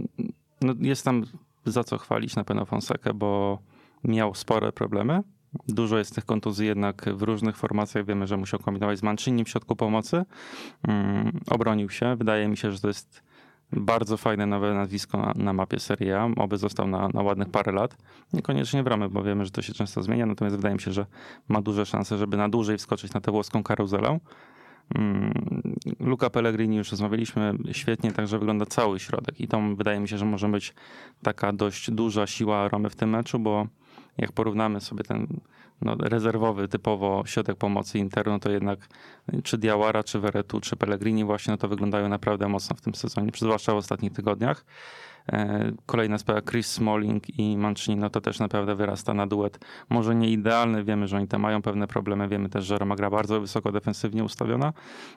S3: no jest tam za co chwalić na pewno Fonsekę, bo miał spore problemy. Dużo jest tych kontuzji jednak w różnych formacjach. Wiemy, że musiał kombinować z Mancinim w środku pomocy. Um, obronił się. Wydaje mi się, że to jest bardzo fajne nowe nazwisko na, na mapie Serie A. Oby został na, na ładnych parę lat. Niekoniecznie w Romie, bo wiemy, że to się często zmienia. Natomiast wydaje mi się, że ma duże szanse, żeby na dłużej wskoczyć na tę włoską karuzelę. Um, Luca Pellegrini już rozmawialiśmy. Świetnie także wygląda cały środek. I to wydaje mi się, że może być taka dość duża siła Romy w tym meczu, bo jak porównamy sobie ten no, rezerwowy typowo środek pomocy Interu, no to jednak czy Diawara, czy Veretout, czy Pellegrini właśnie no to wyglądają naprawdę mocno w tym sezonie, zwłaszcza w ostatnich tygodniach. Kolejna sprawa, Chris Smalling i Mancini, no to też naprawdę wyrasta na duet. Może nie idealny, wiemy, że oni tam mają pewne problemy, wiemy też, że Roma gra bardzo wysoko defensywnie ustawiona.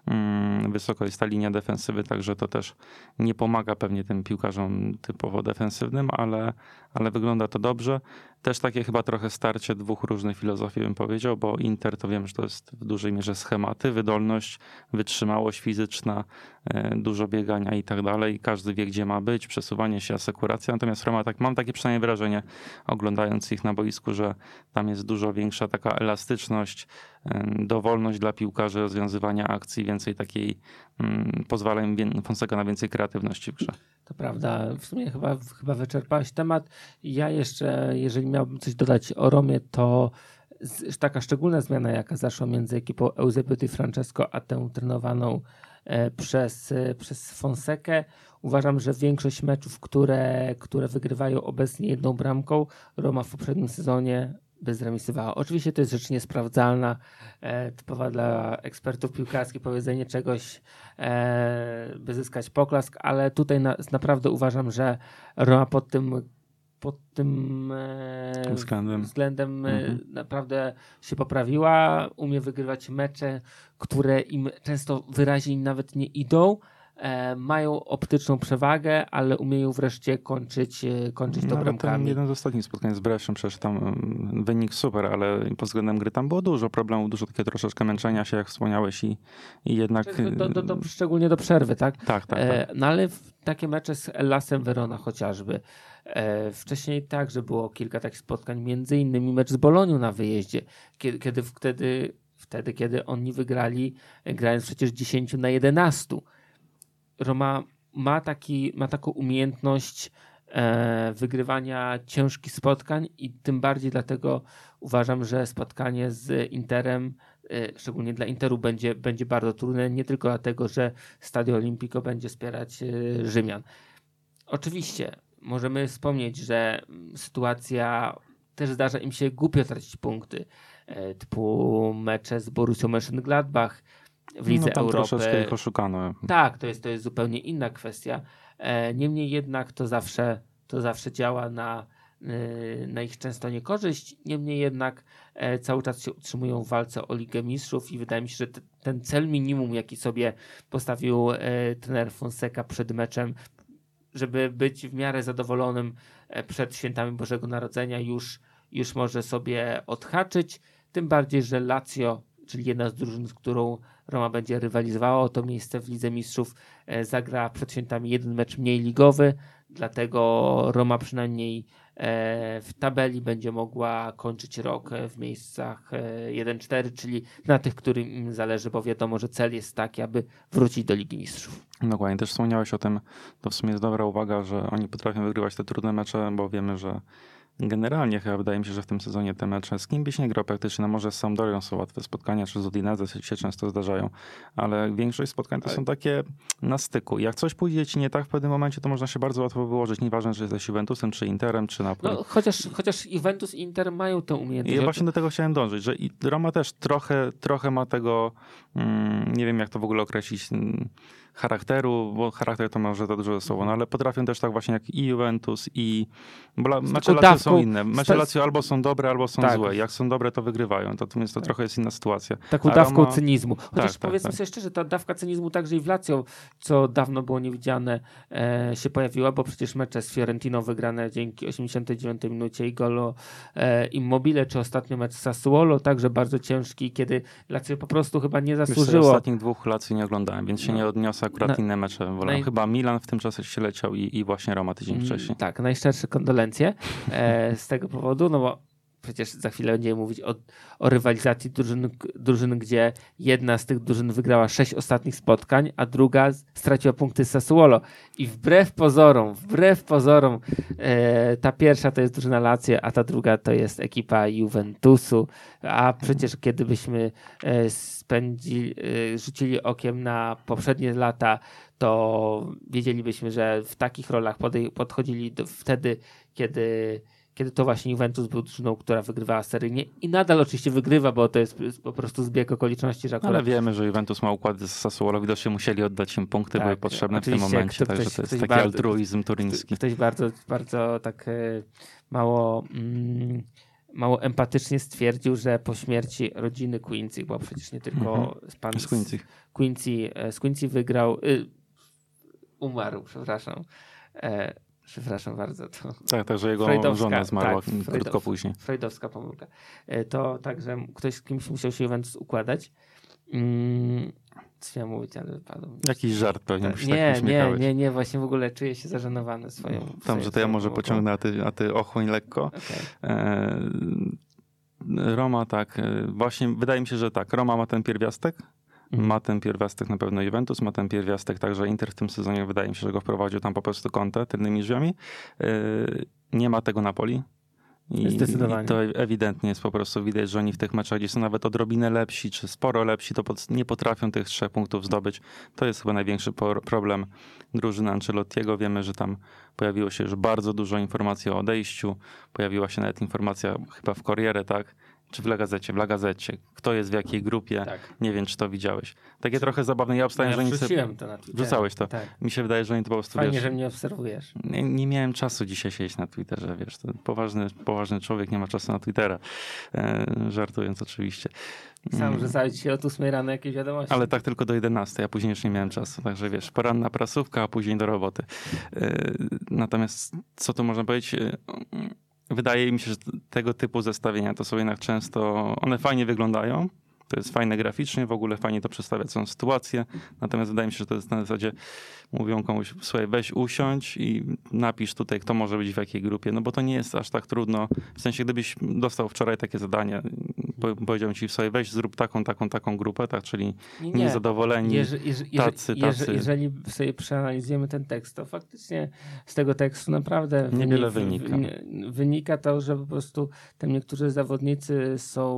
S3: Wysoko jest ta linia defensywy, także to też nie pomaga pewnie tym piłkarzom typowo defensywnym, ale, ale wygląda to dobrze. Też takie chyba trochę starcie dwóch różnych filozofii bym powiedział, bo Inter to wiem, że to jest w dużej mierze schematy, wydolność, wytrzymałość fizyczna, dużo biegania i tak dalej. Każdy wie, gdzie ma być, przesuwanie się, asekuracja. Natomiast Roma, tak mam takie przynajmniej wrażenie, oglądając ich na boisku, że tam jest dużo większa taka elastyczność, dowolność dla piłkarzy, rozwiązywania akcji, więcej takiej, um, pozwala im Fonseca na więcej kreatywności w grze.
S2: To prawda, w sumie chyba, chyba wyczerpałeś temat. Ja jeszcze, jeżeli miałbym coś dodać o Romie, to z, taka szczególna zmiana, jaka zaszła między ekipą Eusebio i Francesco, a tę trenowaną e, przez, e, przez Fonsekę. Uważam, że większość meczów, które, które wygrywają obecnie jedną bramką, Roma w poprzednim sezonie by zremisowała. Oczywiście to jest rzecz niesprawdzalna, e, typowa dla ekspertów piłkarskich, powiedzenie czegoś, e, by zyskać poklask, ale tutaj na, naprawdę uważam, że Roma pod tym pod tym e,
S3: względem,
S2: względem
S3: mhm.
S2: e, naprawdę się poprawiła, umie wygrywać mecze, które im często wyraźnie nawet nie idą. E, mają optyczną przewagę, ale umieją wreszcie kończyć, e, kończyć to bramkami.
S3: Jeden z ostatnich spotkań z Breszem, przecież tam wynik super, ale pod względem gry tam było dużo problemów, dużo takie troszeczkę męczenia się, jak wspomniałeś i, i jednak...
S2: Do, do, do, szczególnie do przerwy, tak?
S3: Tak, tak, tak.
S2: E, no ale w, takie mecze z Hellasem Verona chociażby. E, wcześniej także było kilka takich spotkań, między innymi mecz z Bolonią na wyjeździe, kiedy, kiedy wtedy, wtedy, kiedy oni wygrali, grając przecież dziesięć na jedenaście. Roma ma, taki, ma taką umiejętność e, wygrywania ciężkich spotkań i tym bardziej dlatego uważam, że spotkanie z Interem szczególnie dla Interu będzie, będzie bardzo trudne, nie tylko dlatego, że Stadio Olimpico będzie wspierać Rzymian. Oczywiście możemy wspomnieć, że sytuacja też zdarza im się głupio tracić punkty, typu mecze z Borussią Mönchengladbach w Lidze
S3: no tam
S2: Europy.
S3: Troszeczkę ich oszukano.
S2: Tak, to jest, to jest zupełnie inna kwestia. Niemniej jednak to zawsze, to zawsze działa na, na ich często niekorzyść. Niemniej jednak cały czas się utrzymują w walce o Ligę Mistrzów i wydaje mi się, że t- ten cel minimum, jaki sobie postawił trener Fonseca przed meczem, żeby być w miarę zadowolonym przed świętami Bożego Narodzenia, już, już może sobie odhaczyć. Tym bardziej, że Lazio, czyli jedna z drużyn, z którą Roma będzie rywalizowała o to miejsce w Lidze Mistrzów, zagra przed świętami jeden mecz mniej ligowy, dlatego Roma przynajmniej w tabeli będzie mogła kończyć rok w miejscach jeden cztery, czyli na tych, którym im zależy, bo wiadomo, że cel jest taki, aby wrócić do Ligi Mistrzów.
S3: Dokładnie, też wspomniałeś o tym, to w sumie jest dobra uwaga, że oni potrafią wygrywać te trudne mecze, bo wiemy, że generalnie chyba wydaje mi się, że w tym sezonie te mecze z kim byś nie grał praktycznie, no może z Sampdorią są łatwe spotkania, czy z Udinese się często zdarzają, ale większość spotkań to są takie na styku. Jak coś pójdzie ci nie tak w pewnym momencie, to można się bardzo łatwo wyłożyć, nieważne, czy jesteś Juventusem, czy Interem, czy Napoli.
S2: No, chociaż, chociaż Juventus i Inter mają tę umiejętność.
S3: I ja właśnie do tego chciałem dążyć, że Roma też trochę, trochę ma tego, mm, nie wiem jak to w ogóle określić, charakteru, bo charakter to może to dużo ze sobą, no ale potrafią też tak właśnie jak i Juventus i bo mecze Lazio są inne. Mecze Lazio albo są dobre, albo są tak. złe. Jak są dobre, to wygrywają. To, więc to tak. trochę jest inna sytuacja.
S2: Taką A dawką Roma... cynizmu. Chociaż
S3: tak,
S2: powiedzmy
S3: tak,
S2: sobie szczerze, ta dawka cynizmu także i w Lazio, co dawno było niewidziane, e, się pojawiła, bo przecież mecze z Fiorentiną wygrane dzięki osiemdziesiątej dziewiątej minucie i golo e, Immobile, czy ostatnio mecz z Sassuolo, także bardzo ciężki, kiedy Lazio po prostu chyba nie zasłużyło.
S3: Wiesz, ostatnich dwóch Lazio nie oglądałem, więc się no. nie odniosę akurat Na... inne mecze. Naj... Chyba Milan w tym czasie się leciał i, i właśnie Roma tydzień mm, wcześniej.
S2: Tak, najszczersze kondolencje e, z tego powodu, no bo przecież za chwilę będziemy mówić o, o rywalizacji drużyn, drużyn, gdzie jedna z tych drużyn wygrała sześć ostatnich spotkań, a druga straciła punkty z Sassuolo. I wbrew pozorom, wbrew pozorom e, ta pierwsza to jest drużyna Lazio, a ta druga to jest ekipa Juventusu. A przecież kiedy byśmy e, spędzi, e, rzucili okiem na poprzednie lata, to wiedzielibyśmy, że w takich rolach podej- podchodzili do, wtedy, kiedy kiedy to właśnie Juventus był drużyną, która wygrywała seryjnie i nadal oczywiście wygrywa, bo to jest po prostu zbieg okoliczności, że akurat...
S3: Ale wiemy, że Juventus ma układy z Sassuolo, widocznie musieli oddać im punkty, tak, były potrzebne w tym momencie, także to jest taki bardzo, altruizm turyński.
S2: Ktoś bardzo, bardzo tak mało... Mm, mało empatycznie stwierdził, że po śmierci rodziny Quincy, bo przecież nie tylko mm-hmm. pan
S3: z Quincy.
S2: Quincy, z Quincy wygrał, y, umarł, przepraszam, e, Przepraszam bardzo. To
S3: tak, także jego żona zmarła tak, krótko
S2: Freudow,
S3: później.
S2: Freudowska pomyłka. To także ktoś z kimś musiał się Juventus układać. Hmm, co chciałem mówić, ale wypadło.
S3: Jakiś żart pewnie.
S2: Tak, nie, tak nie, nie, nie, właśnie w ogóle czuję się zażenowany swoją...
S3: No, tam, że to ja może pomyłką. Pociągnę, a ty, a ty ochłoń lekko. Okay. E, Roma tak, właśnie wydaje mi się, że tak, Roma ma ten pierwiastek, ma ten pierwiastek na pewno Juventus, ma ten pierwiastek także Inter w tym sezonie, wydaje mi się, że go wprowadził tam po prostu Conte tylnymi drzwiami. Nie ma tego Napoli. I,
S2: Zdecydowanie.
S3: I to ewidentnie jest po prostu widać, że oni w tych meczach, gdzie są nawet odrobinę lepsi, czy sporo lepsi, to pod, nie potrafią tych trzech punktów zdobyć. To jest chyba największy problem drużyny Ancelottiego. Wiemy, że tam pojawiło się już bardzo dużo informacji o odejściu. Pojawiła się nawet informacja chyba w Corriere, tak? Czy w La Gazzecie, w La Gazzecie. Kto jest w jakiej grupie. Tak. Nie wiem, czy to widziałeś. Takie trochę zabawne. Ja obstawiam,
S2: ja
S3: że oni
S2: wrzuciłem to na Twitterze.
S3: Wrzucałeś to.
S2: Tak.
S3: Mi się wydaje, że oni to po prostu...
S2: Fajnie,
S3: wiesz,
S2: że mnie obserwujesz.
S3: Nie, nie miałem czasu dzisiaj siedzieć na Twitterze, wiesz. To poważny, poważny człowiek nie ma czasu na Twittera. E, żartując oczywiście.
S2: Sam rzucałeś się od ósmej rano jakieś wiadomości.
S3: Ale tak tylko do jedenastej, a później już nie miałem czasu. Także wiesz, poranna prasówka, a później do roboty. E, natomiast co tu można powiedzieć... E, Wydaje mi się, że tego typu zestawienia to są jednak często, one fajnie wyglądają, to jest fajne graficznie, w ogóle fajnie to przedstawia całą sytuację, natomiast wydaje mi się, że to jest na zasadzie, mówią komuś, słuchaj, weź usiądź i napisz tutaj, kto może być w jakiej grupie, no bo to nie jest aż tak trudno, w sensie gdybyś dostał wczoraj takie zadanie, powiedział ci, słuchaj, weź zrób taką, taką, taką grupę, tak, czyli nie, nie. niezadowoleni, jeże, jeże, tacy,
S2: jeże,
S3: tacy.
S2: Jeżeli sobie przeanalizujemy ten tekst, to faktycznie z tego tekstu naprawdę
S3: niewiele wynika.
S2: Wynika to, że po prostu tam niektórzy zawodnicy są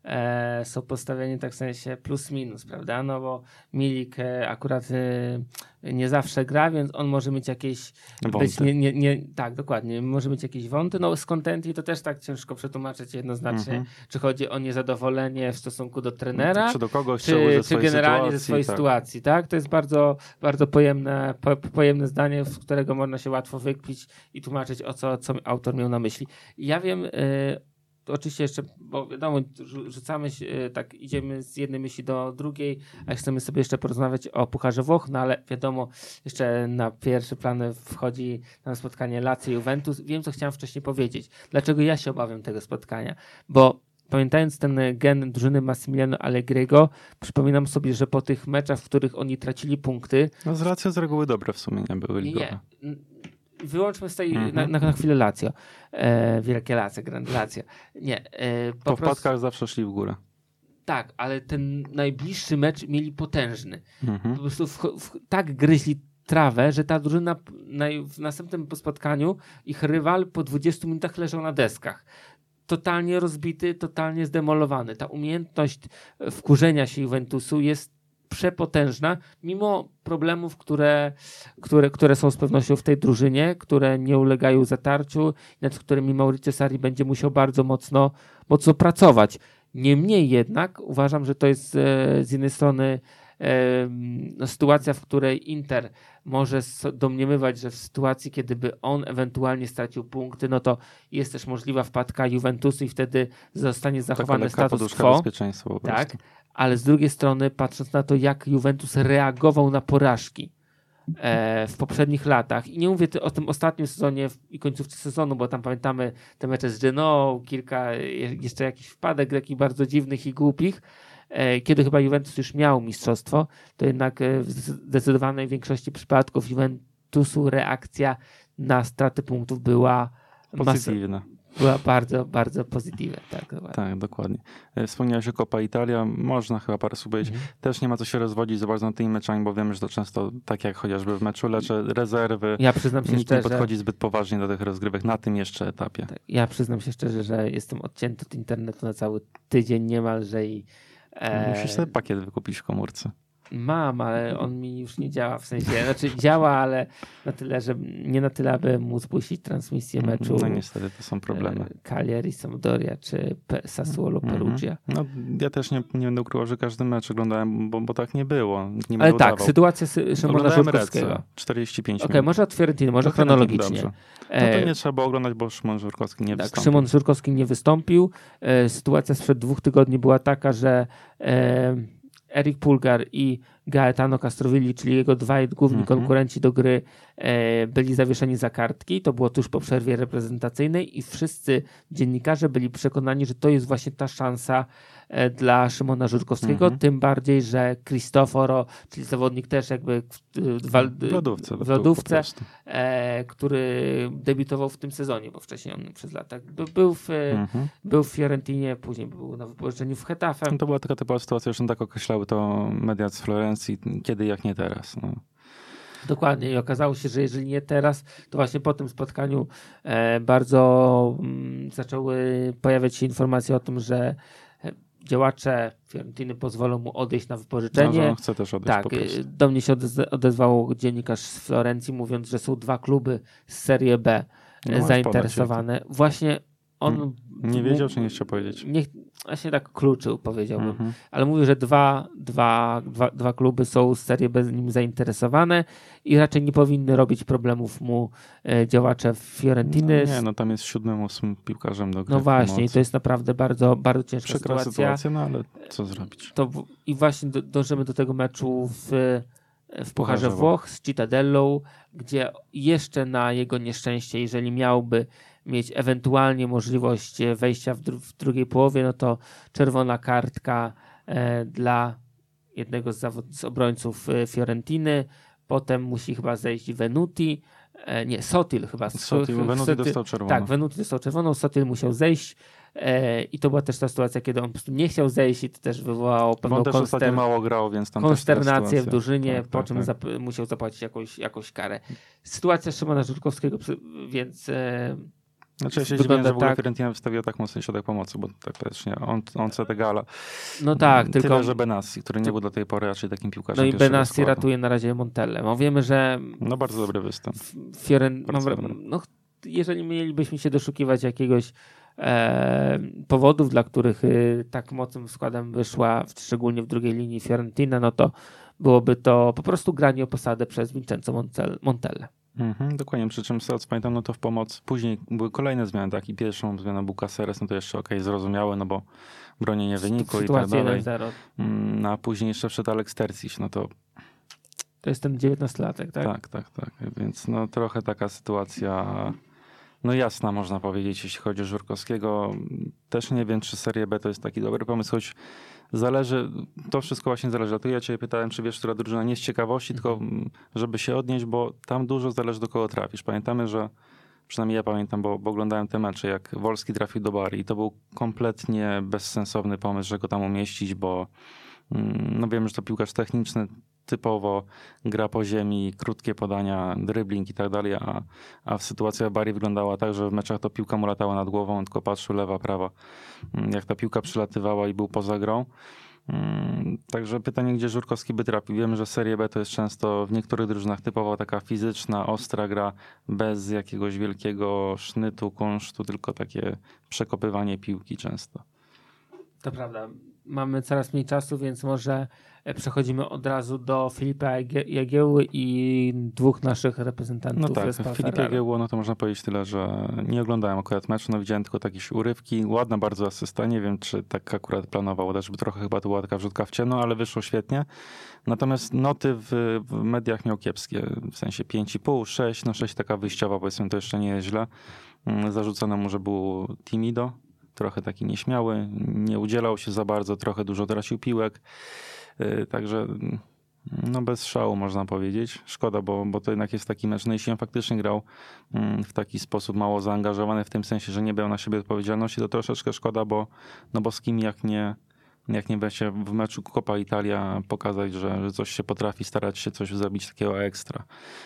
S2: e, są postawieni tak w sensie plus minus, prawda? No bo Milik e, akurat e, nie zawsze gra, więc on może mieć jakieś być nie, nie, nie, tak, dokładnie, może mieć jakieś wąty. No z Contenti to też tak ciężko przetłumaczyć jednoznacznie, mm-hmm. czy chodzi o niezadowolenie w stosunku do trenera,
S3: czy do kogoś,
S2: czy,
S3: czy
S2: generalnie
S3: sytuacji,
S2: ze swojej
S3: tak.
S2: sytuacji, tak? To jest bardzo, bardzo pojemne, po, pojemne zdanie, z którego można się łatwo wykpić i tłumaczyć, o co, co autor miał na myśli. I ja wiem, y, oczywiście jeszcze, bo wiadomo, rzucamy się, y, tak idziemy z jednej myśli do drugiej, a chcemy sobie jeszcze porozmawiać o Pucharze Włoch, no ale wiadomo, jeszcze na pierwszy plan wchodzi na spotkanie Lazio Juventus. Wiem, co chciałem wcześniej powiedzieć. Dlaczego ja się obawiam tego spotkania? Bo pamiętając ten gen drużyny Massimiliano Allegriego, przypominam sobie, że po tych meczach, w których oni tracili punkty...
S3: No z Lazio z reguły dobre w sumie nie były ligowe.
S2: Nie. Wyłączmy z tej
S3: mm-hmm.
S2: na, na, na chwilę Lazio. E, wielkie Lazio, Grand Lazio. Nie. E, po
S3: po wpadkach
S2: prostu...
S3: zawsze szli w górę.
S2: Tak, ale ten najbliższy mecz mieli potężny.
S3: Mm-hmm.
S2: Po prostu w, w, tak gryźli trawę, że ta drużyna na, w następnym spotkaniu ich rywal po dwudziestu minutach leżał na deskach. Totalnie rozbity, totalnie zdemolowany. Ta umiejętność wkurzenia się Juventusu jest przepotężna, mimo problemów, które, które, które są z pewnością w tej drużynie, które nie ulegają zatarciu, nad którymi Maurizio Sarri będzie musiał bardzo mocno, mocno pracować. Niemniej jednak uważam, że to jest e, z jednej strony e, no, sytuacja, w której Inter może domniemywać, że w sytuacji, kiedy by on ewentualnie stracił punkty, no to jest też możliwa wpadka Juventusu i wtedy zostanie zachowany status quo. Tak, ale z drugiej strony, patrząc na to, jak Juventus reagował na porażki e, w poprzednich latach, i nie mówię o tym ostatnim sezonie i końcówce sezonu, bo tam pamiętamy te mecze z Genoą, kilka, jeszcze jakichś wpadek takich bardzo dziwnych i głupich, e, kiedy chyba Juventus już miał mistrzostwo, to jednak e, w zdecydowanej większości przypadków Juventusu reakcja na straty punktów była
S3: pozytywna.
S2: Była bardzo, bardzo pozytywna. Tak,
S3: tak, dokładnie. Wspomniałeś o Coppa Italia, można chyba parę słów powiedzieć. Mhm. Też nie ma co się rozwodzić za bardzo nad tymi meczami, bo wiemy, że to często, tak jak chociażby w meczu Lecce, rezerwy.
S2: Ja przyznam się
S3: nikt
S2: szczerze,
S3: nie podchodzi zbyt poważnie do tych rozgrywek na tym jeszcze etapie.
S2: Tak, ja przyznam się szczerze, że jestem odcięty od internetu na cały tydzień niemalże i...
S3: E... Musisz sobie pakiet wykupić w komórce.
S2: Mam, ale on mi już nie działa, w sensie, znaczy działa, ale na tyle, że nie na tyle, aby móc puścić transmisję meczu.
S3: No niestety, to są problemy.
S2: Cagliari, Sampdoria czy Sassuolo, Perugia.
S3: No ja też nie, nie będę ukrywał, że każdy mecz oglądałem, bo, bo tak nie było. Nie
S2: ale tak, udawał. Sytuacja Szymona Żurkowskiego.
S3: czterdzieści pięć
S2: Okej, okay, może od Fiorentiny, może no, chronologicznie.
S3: No to nie trzeba było oglądać, bo Szymon Żurkowski nie
S2: tak,
S3: wystąpił.
S2: Szymon Żurkowski nie wystąpił. E, sytuacja sprzed dwóch tygodni była taka, że e, Eric Pulgar i Gaetano Castrovilli, czyli jego dwaj główni mm-hmm. konkurenci do gry, e, byli zawieszeni za kartki. To było tuż po przerwie reprezentacyjnej i wszyscy dziennikarze byli przekonani, że to jest właśnie ta szansa e, dla Szymona Żurkowskiego, mm-hmm. tym bardziej, że Cristoforo, czyli zawodnik też jakby w, wal,
S3: w lodówce,
S2: w lodówce e, który debiutował w tym sezonie, bo wcześniej on przez lata by, był, w, mm-hmm. był w Fiorentinie, później był na wypożyczeniu w Getafe.
S3: No to była taka typowa sytuacja, że tak określały to media z Florencji, kiedy jak nie teraz. No.
S2: Dokładnie i okazało się, że jeżeli nie teraz, to właśnie po tym spotkaniu e, bardzo mm, zaczęły pojawiać się informacje o tym, że działacze Fiorentiny pozwolą mu odejść na wypożyczenie.
S3: No, on chce też odejść
S2: tak,
S3: po prostu.
S2: Do mnie się odez- odezwał dziennikarz z Florencji, mówiąc, że są dwa kluby z Serie B no, zainteresowane. Właśnie on...
S3: Nie wiedział, czy nie chciał powiedzieć?
S2: Nie, właśnie tak kluczył, powiedziałbym.
S3: Mhm.
S2: Ale mówił, że dwa, dwa, dwa, dwa kluby są z Serie B nim zainteresowane i raczej nie powinny robić problemów mu e, działacze Fiorentiny.
S3: No nie, no tam jest siódmym, ósmym piłkarzem do gry.
S2: No właśnie, i to jest naprawdę bardzo, bardzo ciężka
S3: Przykra
S2: sytuacja.
S3: sytuacja, no ale co zrobić?
S2: To w, I właśnie do, dążymy do tego meczu w, w Pucharze Włoch z Cittadellą, gdzie jeszcze na jego nieszczęście, jeżeli miałby mieć ewentualnie możliwość wejścia w, dru- w drugiej połowie, no to czerwona kartka e, dla jednego z, zawod- z obrońców e, Fiorentiny, potem musi chyba zejść Venuti, e, nie, Sotil chyba.
S3: Sotil, Venuti Sotil, dostał czerwoną.
S2: Tak, Venuti dostał czerwoną, Sotil musiał zejść e, i to była też ta sytuacja, kiedy on po prostu nie chciał zejść i to też wywołało pewną
S3: on też
S2: konster-
S3: mało grał, więc tam
S2: konsternację w drużynie,
S3: tak,
S2: po
S3: tak,
S2: czym
S3: tak.
S2: zap- musiał zapłacić jakąś, jakąś karę. Sytuacja Szymona Żurkowskiego, więc e,
S3: Znaczy ja się
S2: wygląda
S3: dziwię, że w ogóle
S2: tak-
S3: Fiorentina wystawiła tak mocny środek pomocy, bo tak faktycznie on, on Cetegala.
S2: No tak,
S3: Tyle,
S2: tylko...
S3: że Benassi, który nie był do tej pory raczej takim
S2: No
S3: piłkarzem
S2: i
S3: pierwszego
S2: Benassi
S3: składu.
S2: ratuje na razie Montelle. No wiemy, że
S3: No bardzo dobry występ.
S2: Fioren...
S3: Bardzo
S2: mam...
S3: dobry.
S2: no, jeżeli mielibyśmy się doszukiwać jakiegoś e, powodów, dla których y, tak mocnym składem wyszła, w, szczególnie w drugiej linii Fiorentina, no to byłoby to po prostu granie o posadę przez Vincenzo Montel- Montelle.
S3: Mhm, dokładnie, przy czym z tego co pamiętam, no to w pomoc później były kolejne zmiany, tak, i pierwszą zmianą był Caceres, no to jeszcze okej, okay, zrozumiałe, no bo bronienie wyniku i tak dalej.
S2: jeden zero.
S3: Mm, a później jeszcze wszedł Alex Terzic, no to
S2: To jest ten dziewiętnastolatek, tak?
S3: tak, tak, tak, więc no trochę taka sytuacja, no jasna można powiedzieć, jeśli chodzi o Żurkowskiego. Też nie wiem, czy Serie B to jest taki dobry pomysł, choć zależy, to wszystko właśnie zależy. A tu ja cię pytałem, czy wiesz, która drużyna nie z ciekawości, tylko żeby się odnieść, bo tam dużo zależy, do kogo trafisz. Pamiętamy, że przynajmniej ja pamiętam, bo, bo oglądałem te mecze, jak Wolski trafił do Bari i to był kompletnie bezsensowny pomysł, że go tam umieścić, bo no wiem, że to piłkarz techniczny, typowo gra po ziemi, krótkie podania, dribbling i tak dalej, a, a sytuacja Bari wyglądała tak, że w meczach to piłka mu latała nad głową, on tylko patrzył lewa, prawa, jak ta piłka przylatywała i był poza grą. Także pytanie, gdzie Żurkowski by trafił. Wiemy, że Serie B to jest często w niektórych drużynach typowo taka fizyczna, ostra gra, bez jakiegoś wielkiego sznytu, kunsztu, tylko takie przekopywanie piłki często.
S2: To prawda. Mamy coraz mniej czasu, więc może przechodzimy od razu do Filipa Jagiełły i dwóch naszych reprezentantów.
S3: No tak, Filip Jagiełło, no to można powiedzieć tyle, że nie oglądałem akurat meczu, no widziałem tylko takie urywki. Ładna bardzo asysta, nie wiem, czy tak akurat planował dać, żeby trochę chyba to była taka wrzutka w ciemno, ale wyszło świetnie. Natomiast noty w, w mediach miał kiepskie, w sensie pięć i pół, sześć, no sześć taka wyjściowa, powiedzmy, to jeszcze nie jest źle. Zarzucono mu, że był timido, trochę taki nieśmiały, nie udzielał się za bardzo, trochę dużo tracił piłek. Także no bez szału można powiedzieć. Szkoda, bo, bo to jednak jest taki mecz. No jeśli on faktycznie grał w taki sposób mało zaangażowany, w tym sensie, że nie brał na siebie odpowiedzialności, to troszeczkę szkoda, bo, no bo z kim jak nie, jak nie będzie w meczu Coppa Italia pokazać, że, że coś się potrafi, starać się coś zrobić takiego ekstra.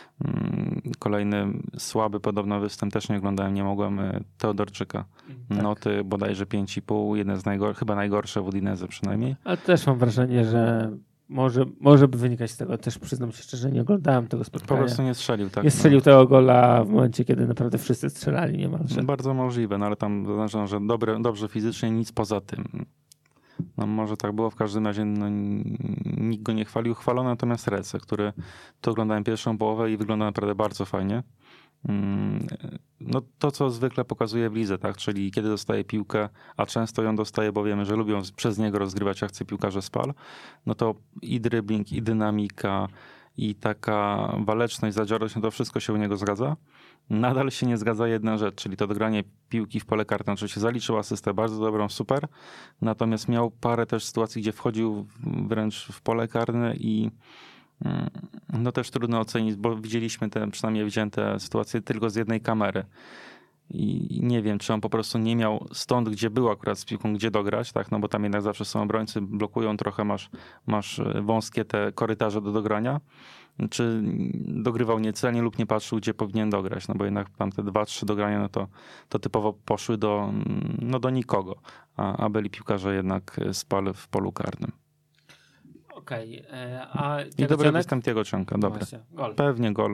S3: Kolejny słaby podobno występ, też nie oglądałem, nie mogłem, Teodorczyka. Tak. Noty bodajże pięć i pół, jeden z najgorszych, chyba najgorsze w Udinese przynajmniej.
S2: Ale też mam wrażenie, że może, może by wynikać z tego, też przyznam się szczerze, nie oglądałem tego spotkania.
S3: Po prostu nie strzelił. Tak,
S2: nie strzelił no. tego gola w momencie, kiedy naprawdę wszyscy strzelali niemalże.
S3: Bardzo możliwe, no ale tam zaznaczam, że dobre, dobrze fizycznie, nic poza tym. No może tak było, w każdym razie no, nikt go nie chwalił. Chwalono natomiast Rece, który to oglądałem pierwszą połowę i wygląda naprawdę bardzo fajnie. No to, co zwykle pokazuje w lidze, tak, czyli kiedy dostaje piłkę, a często ją dostaje, bo wiemy, że lubią przez niego rozgrywać akcje piłkarze z Pal, no to i dribbling, i dynamika, i taka waleczność, zadziorność, no to wszystko się u niego zgadza. Nadal się nie zgadza jedna rzecz, czyli to dogranie piłki w pole karne. Oczywiście zaliczył asystę bardzo dobrą, super, natomiast miał parę też sytuacji, gdzie wchodził wręcz w pole karne i no też trudno ocenić, bo widzieliśmy te, przynajmniej widziałem te sytuacje tylko z jednej kamery. I nie wiem, czy on po prostu nie miał stąd, gdzie był akurat z piłką, gdzie dograć, tak, no bo tam jednak zawsze są obrońcy, blokują trochę, masz, masz wąskie te korytarze do dogrania, czy dogrywał niecelnie lub nie patrzył, gdzie powinien dograć, no bo jednak tam te dwa, trzy dogrania, no to, to typowo poszły do, no do nikogo, a, a byli piłkarze jednak spal w polu karnym.
S2: Okej, okay. A
S3: i dobry występ Tiego Ciąka, dobry. Gol. Pewnie gol.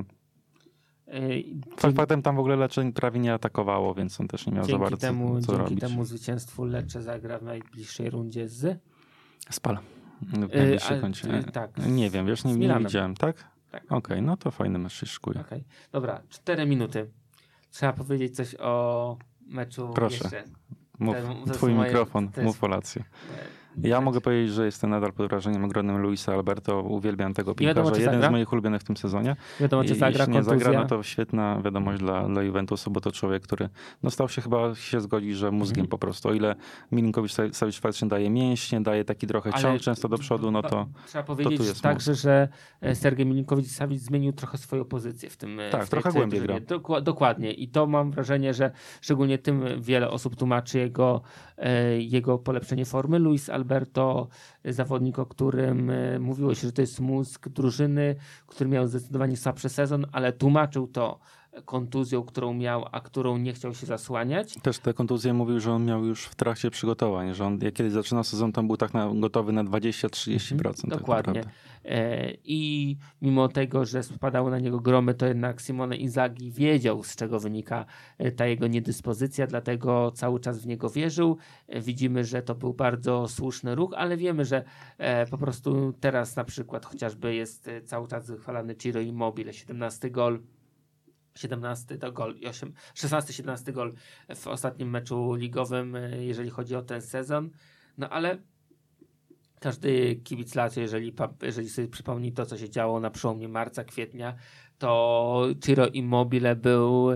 S3: Fakt faktem tam w ogóle Lecce prawie nie atakowało, więc on też nie miał
S2: dzięki
S3: za bardzo
S2: temu,
S3: co
S2: dzięki
S3: robić.
S2: Dzięki temu zwycięstwu Lecce zagra w najbliższej rundzie z...
S3: Spal. W najbliższej końcu.
S2: Yy, tak.
S3: Nie wiem, wiesz, nie, nie widziałem, tak?
S2: Tak.
S3: Okej, okay, no to fajny mecz się szykuje.
S2: Okay. Dobra, cztery minuty. Trzeba powiedzieć coś o meczu.
S3: Proszę,
S2: jeszcze.
S3: mów,
S2: te,
S3: twój
S2: moje,
S3: mikrofon, mów o Lazio. Ja mogę powiedzieć, że jestem nadal pod wrażeniem ogromnym Luisa Alberto. Uwielbiam tego piłkarza. Jeden zagra? z moich ulubionych w tym sezonie.
S2: Wiadomo, czy zagra,
S3: jeśli nie
S2: kontuzja.
S3: zagra, no to świetna wiadomość dla, dla Juventusu, bo to człowiek, który no stał się chyba, się zgodzi, że mózgiem mm. po prostu. O ile Milinkowicz-Savic faktycznie daje mięśnie, daje taki trochę Ale ciąg często do przodu, no to
S2: trzeba powiedzieć
S3: to tu jest
S2: także, mózg. że Sergiej Milinkowicz-Savic zmienił trochę swoją pozycję w tym.
S3: Tak,
S2: w
S3: trochę głębiej gra.
S2: Dokładnie. I to mam wrażenie, że szczególnie tym wiele osób tłumaczy jego, jego polepszenie formy. Luis Alberto, zawodnik, o którym mówiło się, że to jest mózg drużyny, który miał zdecydowanie słabszy sezon, ale tłumaczył to kontuzją, którą miał, a którą nie chciał się zasłaniać.
S3: Też te kontuzje mówił, że on miał już w trakcie przygotowań, że on jak kiedyś zaczynał sezon, tam był tak na, gotowy na dwadzieścia do trzydziestu procent.
S2: Mhm, dokładnie. Tak I mimo tego, że spadały na niego gromy, to jednak Simone Inzaghi wiedział, z czego wynika ta jego niedyspozycja, dlatego cały czas w niego wierzył. Widzimy, że to był bardzo słuszny ruch, ale wiemy, że po prostu teraz na przykład chociażby jest cały czas wychwalany Ciro Immobile, siedemnasty gol. siedemnasty to gol i szesnasty siedemnasty gol w ostatnim meczu ligowym, jeżeli chodzi o ten sezon. No ale każdy kibic Lazio, jeżeli, jeżeli sobie przypomni to, co się działo na przełomie marca, kwietnia, to Ciro Immobile był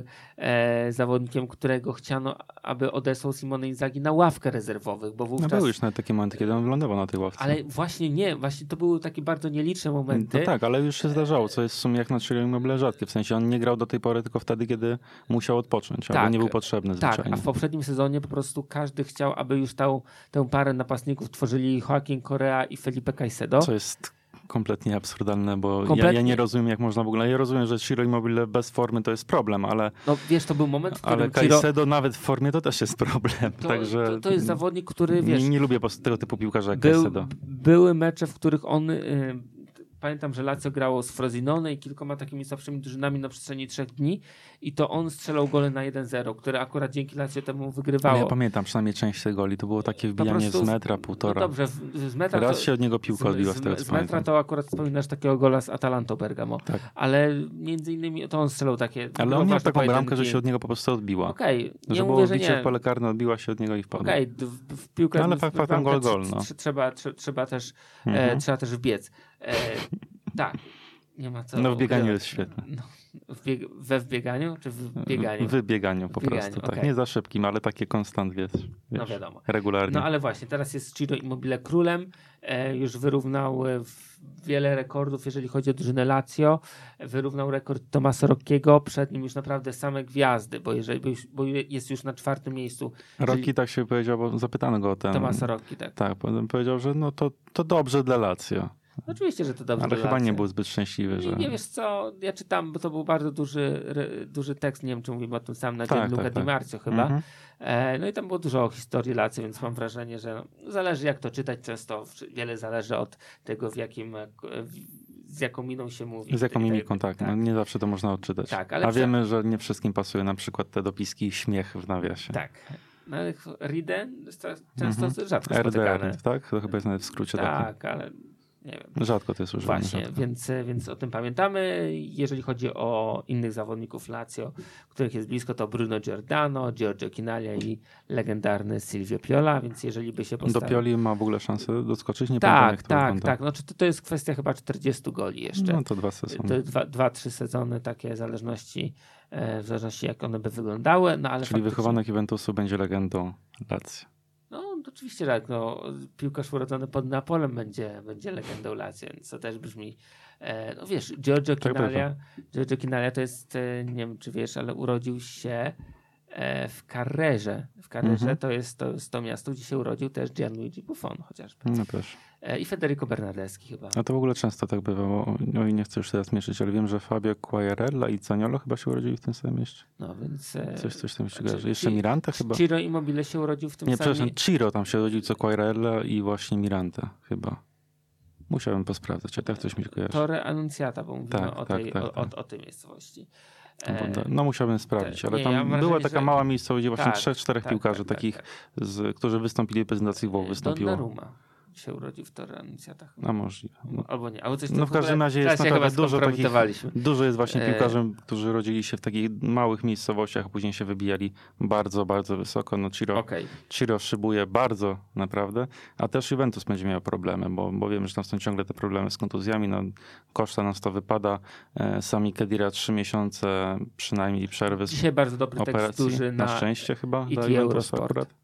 S2: e, zawodnikiem, którego chciano, aby odesłał Simone Inzaghi na ławkę rezerwowych, bo wówczas...
S3: No były już nawet takie momenty, kiedy on wylądował na tej ławce.
S2: Ale właśnie nie, właśnie to były takie bardzo nieliczne momenty.
S3: No tak, ale już się zdarzało, co jest w sumie jak na Ciro Immobile rzadkie. W sensie on nie grał do tej pory tylko wtedy, kiedy musiał odpocząć, tak, albo nie był potrzebny zwyczajnie.
S2: Tak, a w poprzednim sezonie po prostu każdy chciał, aby już tą, tę parę napastników tworzyli Joaquin Correa i Felipe Caicedo.
S3: Co jest kompletnie absurdalne, bo
S2: kompletnie.
S3: Ja, ja nie rozumiem, jak można w ogóle... Ja rozumiem, że Ciro Immobile bez formy to jest problem, ale...
S2: No wiesz, to był moment, w którym
S3: Ale Caicedo Ciro... nawet w formie to też jest problem,
S2: to,
S3: także...
S2: To, to jest zawodnik, który, wiesz...
S3: Nie, nie lubię tego typu piłkarza jak
S2: był,
S3: Caicedo.
S2: Były mecze, w których on... Yy, pamiętam, że Lazio grało z Frosinone i kilkoma takimi słabszymi drużynami na przestrzeni trzech dni i to on strzelał gole na jeden zero, które akurat dzięki Lazio temu wygrywało.
S3: Ale ja pamiętam przynajmniej część tych goli, to było takie wbijanie z metra, półtora.
S2: No dobrze, z metra
S3: Raz
S2: to,
S3: się od niego piłka odbiła, z, z, z,
S2: z metra to akurat wspominasz takiego gola z Atalantą Bergamo,
S3: tak.
S2: Ale między innymi to on strzelał takie...
S3: Ale on miał taką bramkę, że się od niego po prostu odbiła.
S2: Okej, okay,
S3: że
S2: nie
S3: było
S2: mówię, że
S3: bicie
S2: nie.
S3: w pole karne, odbiła się od niego i wpadła.
S2: Okej, okay, w, w piłkę...
S3: No, ale fakt, faktem gol, gol. No.
S2: Trzeba, trzeba, też,
S3: mhm.
S2: e, trzeba też wbiec. E, tak. Nie ma co.
S3: No w bieganiu jest świetne.
S2: No, w bieg we wbieganiu czy w bieganiu?
S3: W bieganiu po w bieganiu, prostu, tak. Okay. Nie za szybkim, ale takie konstant, wiesz, wiesz,
S2: no wiadomo.
S3: Regularnie.
S2: No ale właśnie, teraz jest Ciro Immobile królem. E, już wyrównał wiele rekordów, jeżeli chodzi o drużynę Lazio. Wyrównał rekord Tomasa Rocchiego. Przed nim już naprawdę same gwiazdy, bo, jeżeli, bo, już, bo jest już na czwartym miejscu.
S3: Rocchi
S2: jeżeli...
S3: tak się powiedział, bo zapytano go o ten...
S2: Tomasa Rocchi, tak.
S3: Tak, powiedział, że no to, to dobrze dla Lazio.
S2: Oczywiście, że to dobrze.
S3: Ale chyba nie był zbyt szczęśliwy, że...
S2: Nie, nie wiesz co, ja czytam, bo to był bardzo duży, re, duży tekst, nie wiem czy mówimy o tym samym na
S3: tak,
S2: dzień Luka
S3: tak,
S2: Di Marzio
S3: tak.
S2: chyba.
S3: Mhm.
S2: E, no i tam było dużo o historii Lazio, więc mam wrażenie, że no, zależy jak to czytać, często wiele zależy od tego w jakim, w, z jaką miną się mówi.
S3: Z jaką mimiką, tak. tak. No, nie zawsze to można odczytać.
S2: Tak, ale
S3: A
S2: prze...
S3: wiemy, że nie wszystkim pasuje na przykład te dopiski śmiech w nawiasie.
S2: Tak. No, ale Riden często
S3: mhm.
S2: rzadko
S3: R D R,
S2: spotykany.
S3: tak? To chyba jest nawet w skrócie
S2: tak,
S3: taki.
S2: ale... Nie wiem.
S3: Rzadko to jest używane.
S2: Właśnie, więc, więc o tym pamiętamy. Jeżeli chodzi o innych zawodników Lazio, których jest blisko, to Bruno Giordano, Giorgio Chinaglia i legendarny Silvio Piola, więc jeżeli by się postawił...
S3: Do Pioli ma w ogóle szansę doskoczyć? Nie
S2: tak,
S3: pamiętam, jak to
S2: tak,
S3: wygląda.
S2: tak. No, to, to jest kwestia chyba czterdziestu goli jeszcze.
S3: No to dwa sezony.
S2: To dwa, dwa, trzy sezony, takie w zależności, w zależności jak one by wyglądały. No, ale
S3: Czyli
S2: faktycznie...
S3: wychowanek Juventusu będzie legendą Lazio.
S2: No oczywiście tak, no, piłkarz urodzony pod Neapolem będzie, będzie legendą Lazio, więc to też brzmi, e, no wiesz, Giorgio Chinaglia, Giorgio Chinaglia to jest, e, nie wiem czy wiesz, ale urodził się e, w Carrerze. W Carrerze mm-hmm. to, jest, to jest to miasto, gdzie się urodził też Gianluigi Buffon chociażby.
S3: No też.
S2: E, I Federico Bernardeschi chyba.
S3: A to w ogóle często tak bywa, bo no i nie chcę już teraz mieszyć, ale wiem, że Fabio Quagliarella i Zaniolo chyba się urodzili w tym samym mieście.
S2: No więc... E,
S3: coś, coś tam się
S2: znaczy,
S3: Jeszcze Mirante chyba?
S2: Ciro Immobile się urodził w tym
S3: nie,
S2: samym...
S3: Nie, przepraszam, Ciro tam się urodził, co Quagliarella i właśnie Mirante chyba. Musiałem posprawdzać, a tak coś mi kojarzy.
S2: Torre Annunziata, bo mówimy
S3: tak,
S2: o,
S3: tak,
S2: tej,
S3: tak,
S2: o,
S3: tak.
S2: o, o tej miejscowości.
S3: No, no musiałbym sprawdzić, ale
S2: nie,
S3: tam
S2: ja
S3: była
S2: wrażenie,
S3: taka
S2: że...
S3: mała miejscowość, gdzie właśnie
S2: tak,
S3: trzech, czterech
S2: tak,
S3: piłkarzy
S2: tak,
S3: takich,
S2: tak,
S3: z, którzy wystąpili w prezentacji Włoch, wystąpiło.
S2: Donnarumma się urodził w Torre Annunziata.
S3: A możliwe.
S2: No. Albo nie. Albo coś
S3: no w każdym razie jest naprawdę dużo takich, dużo jest właśnie piłkarzy, e... którzy rodzili się w takich małych miejscowościach, a później się wybijali bardzo, bardzo wysoko. No Ciro,
S2: okay.
S3: Ciro szybuje bardzo naprawdę, a też Juventus będzie miał problemy, bo, bo wiem, że tam są ciągle te problemy z kontuzjami. No, Costa nas to wypada. E, Sami Khedira trzy miesiące przynajmniej przerwy z
S2: Dzisiaj bardzo dobry tekst duży na,
S3: na szczęście chyba
S2: dla Juventusu akurat.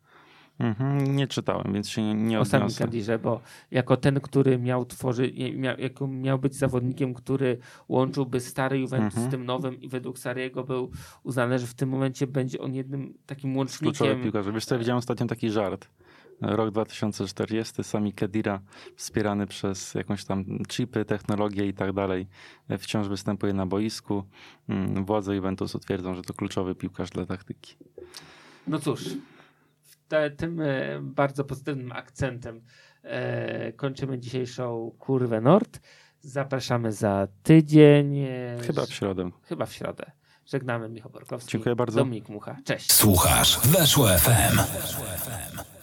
S3: Mhm, nie czytałem, więc się nie, nie odniosę.
S2: O Sami Khadirze, bo jako ten, który miał tworzyć, miał, jako miał być zawodnikiem, który łączyłby stary Juventus
S3: mhm.
S2: z tym nowym i według Sarriego był uznany, że w tym momencie będzie on jednym takim łącznikiem.
S3: Kluczowy piłkarz. Wiesz co, ja widziałem ostatnio taki żart, Rok dwa tysiące czterdziesty, Sami Khedira wspierany przez jakąś tam chipy, technologię i tak dalej wciąż występuje na boisku. Władze Juventusu twierdzą, że to kluczowy piłkarz dla taktyki.
S2: No cóż, te, tym e, bardzo pozytywnym akcentem e, kończymy dzisiejszą Kurwę Nord. Zapraszamy za tydzień. E,
S3: Chyba w środę.
S2: Chyba w środę. Żegnamy, Michał Borkowski.
S3: Dziękuję bardzo.
S2: Dominik Mucha. Cześć.
S1: Słuchasz Weszło F M.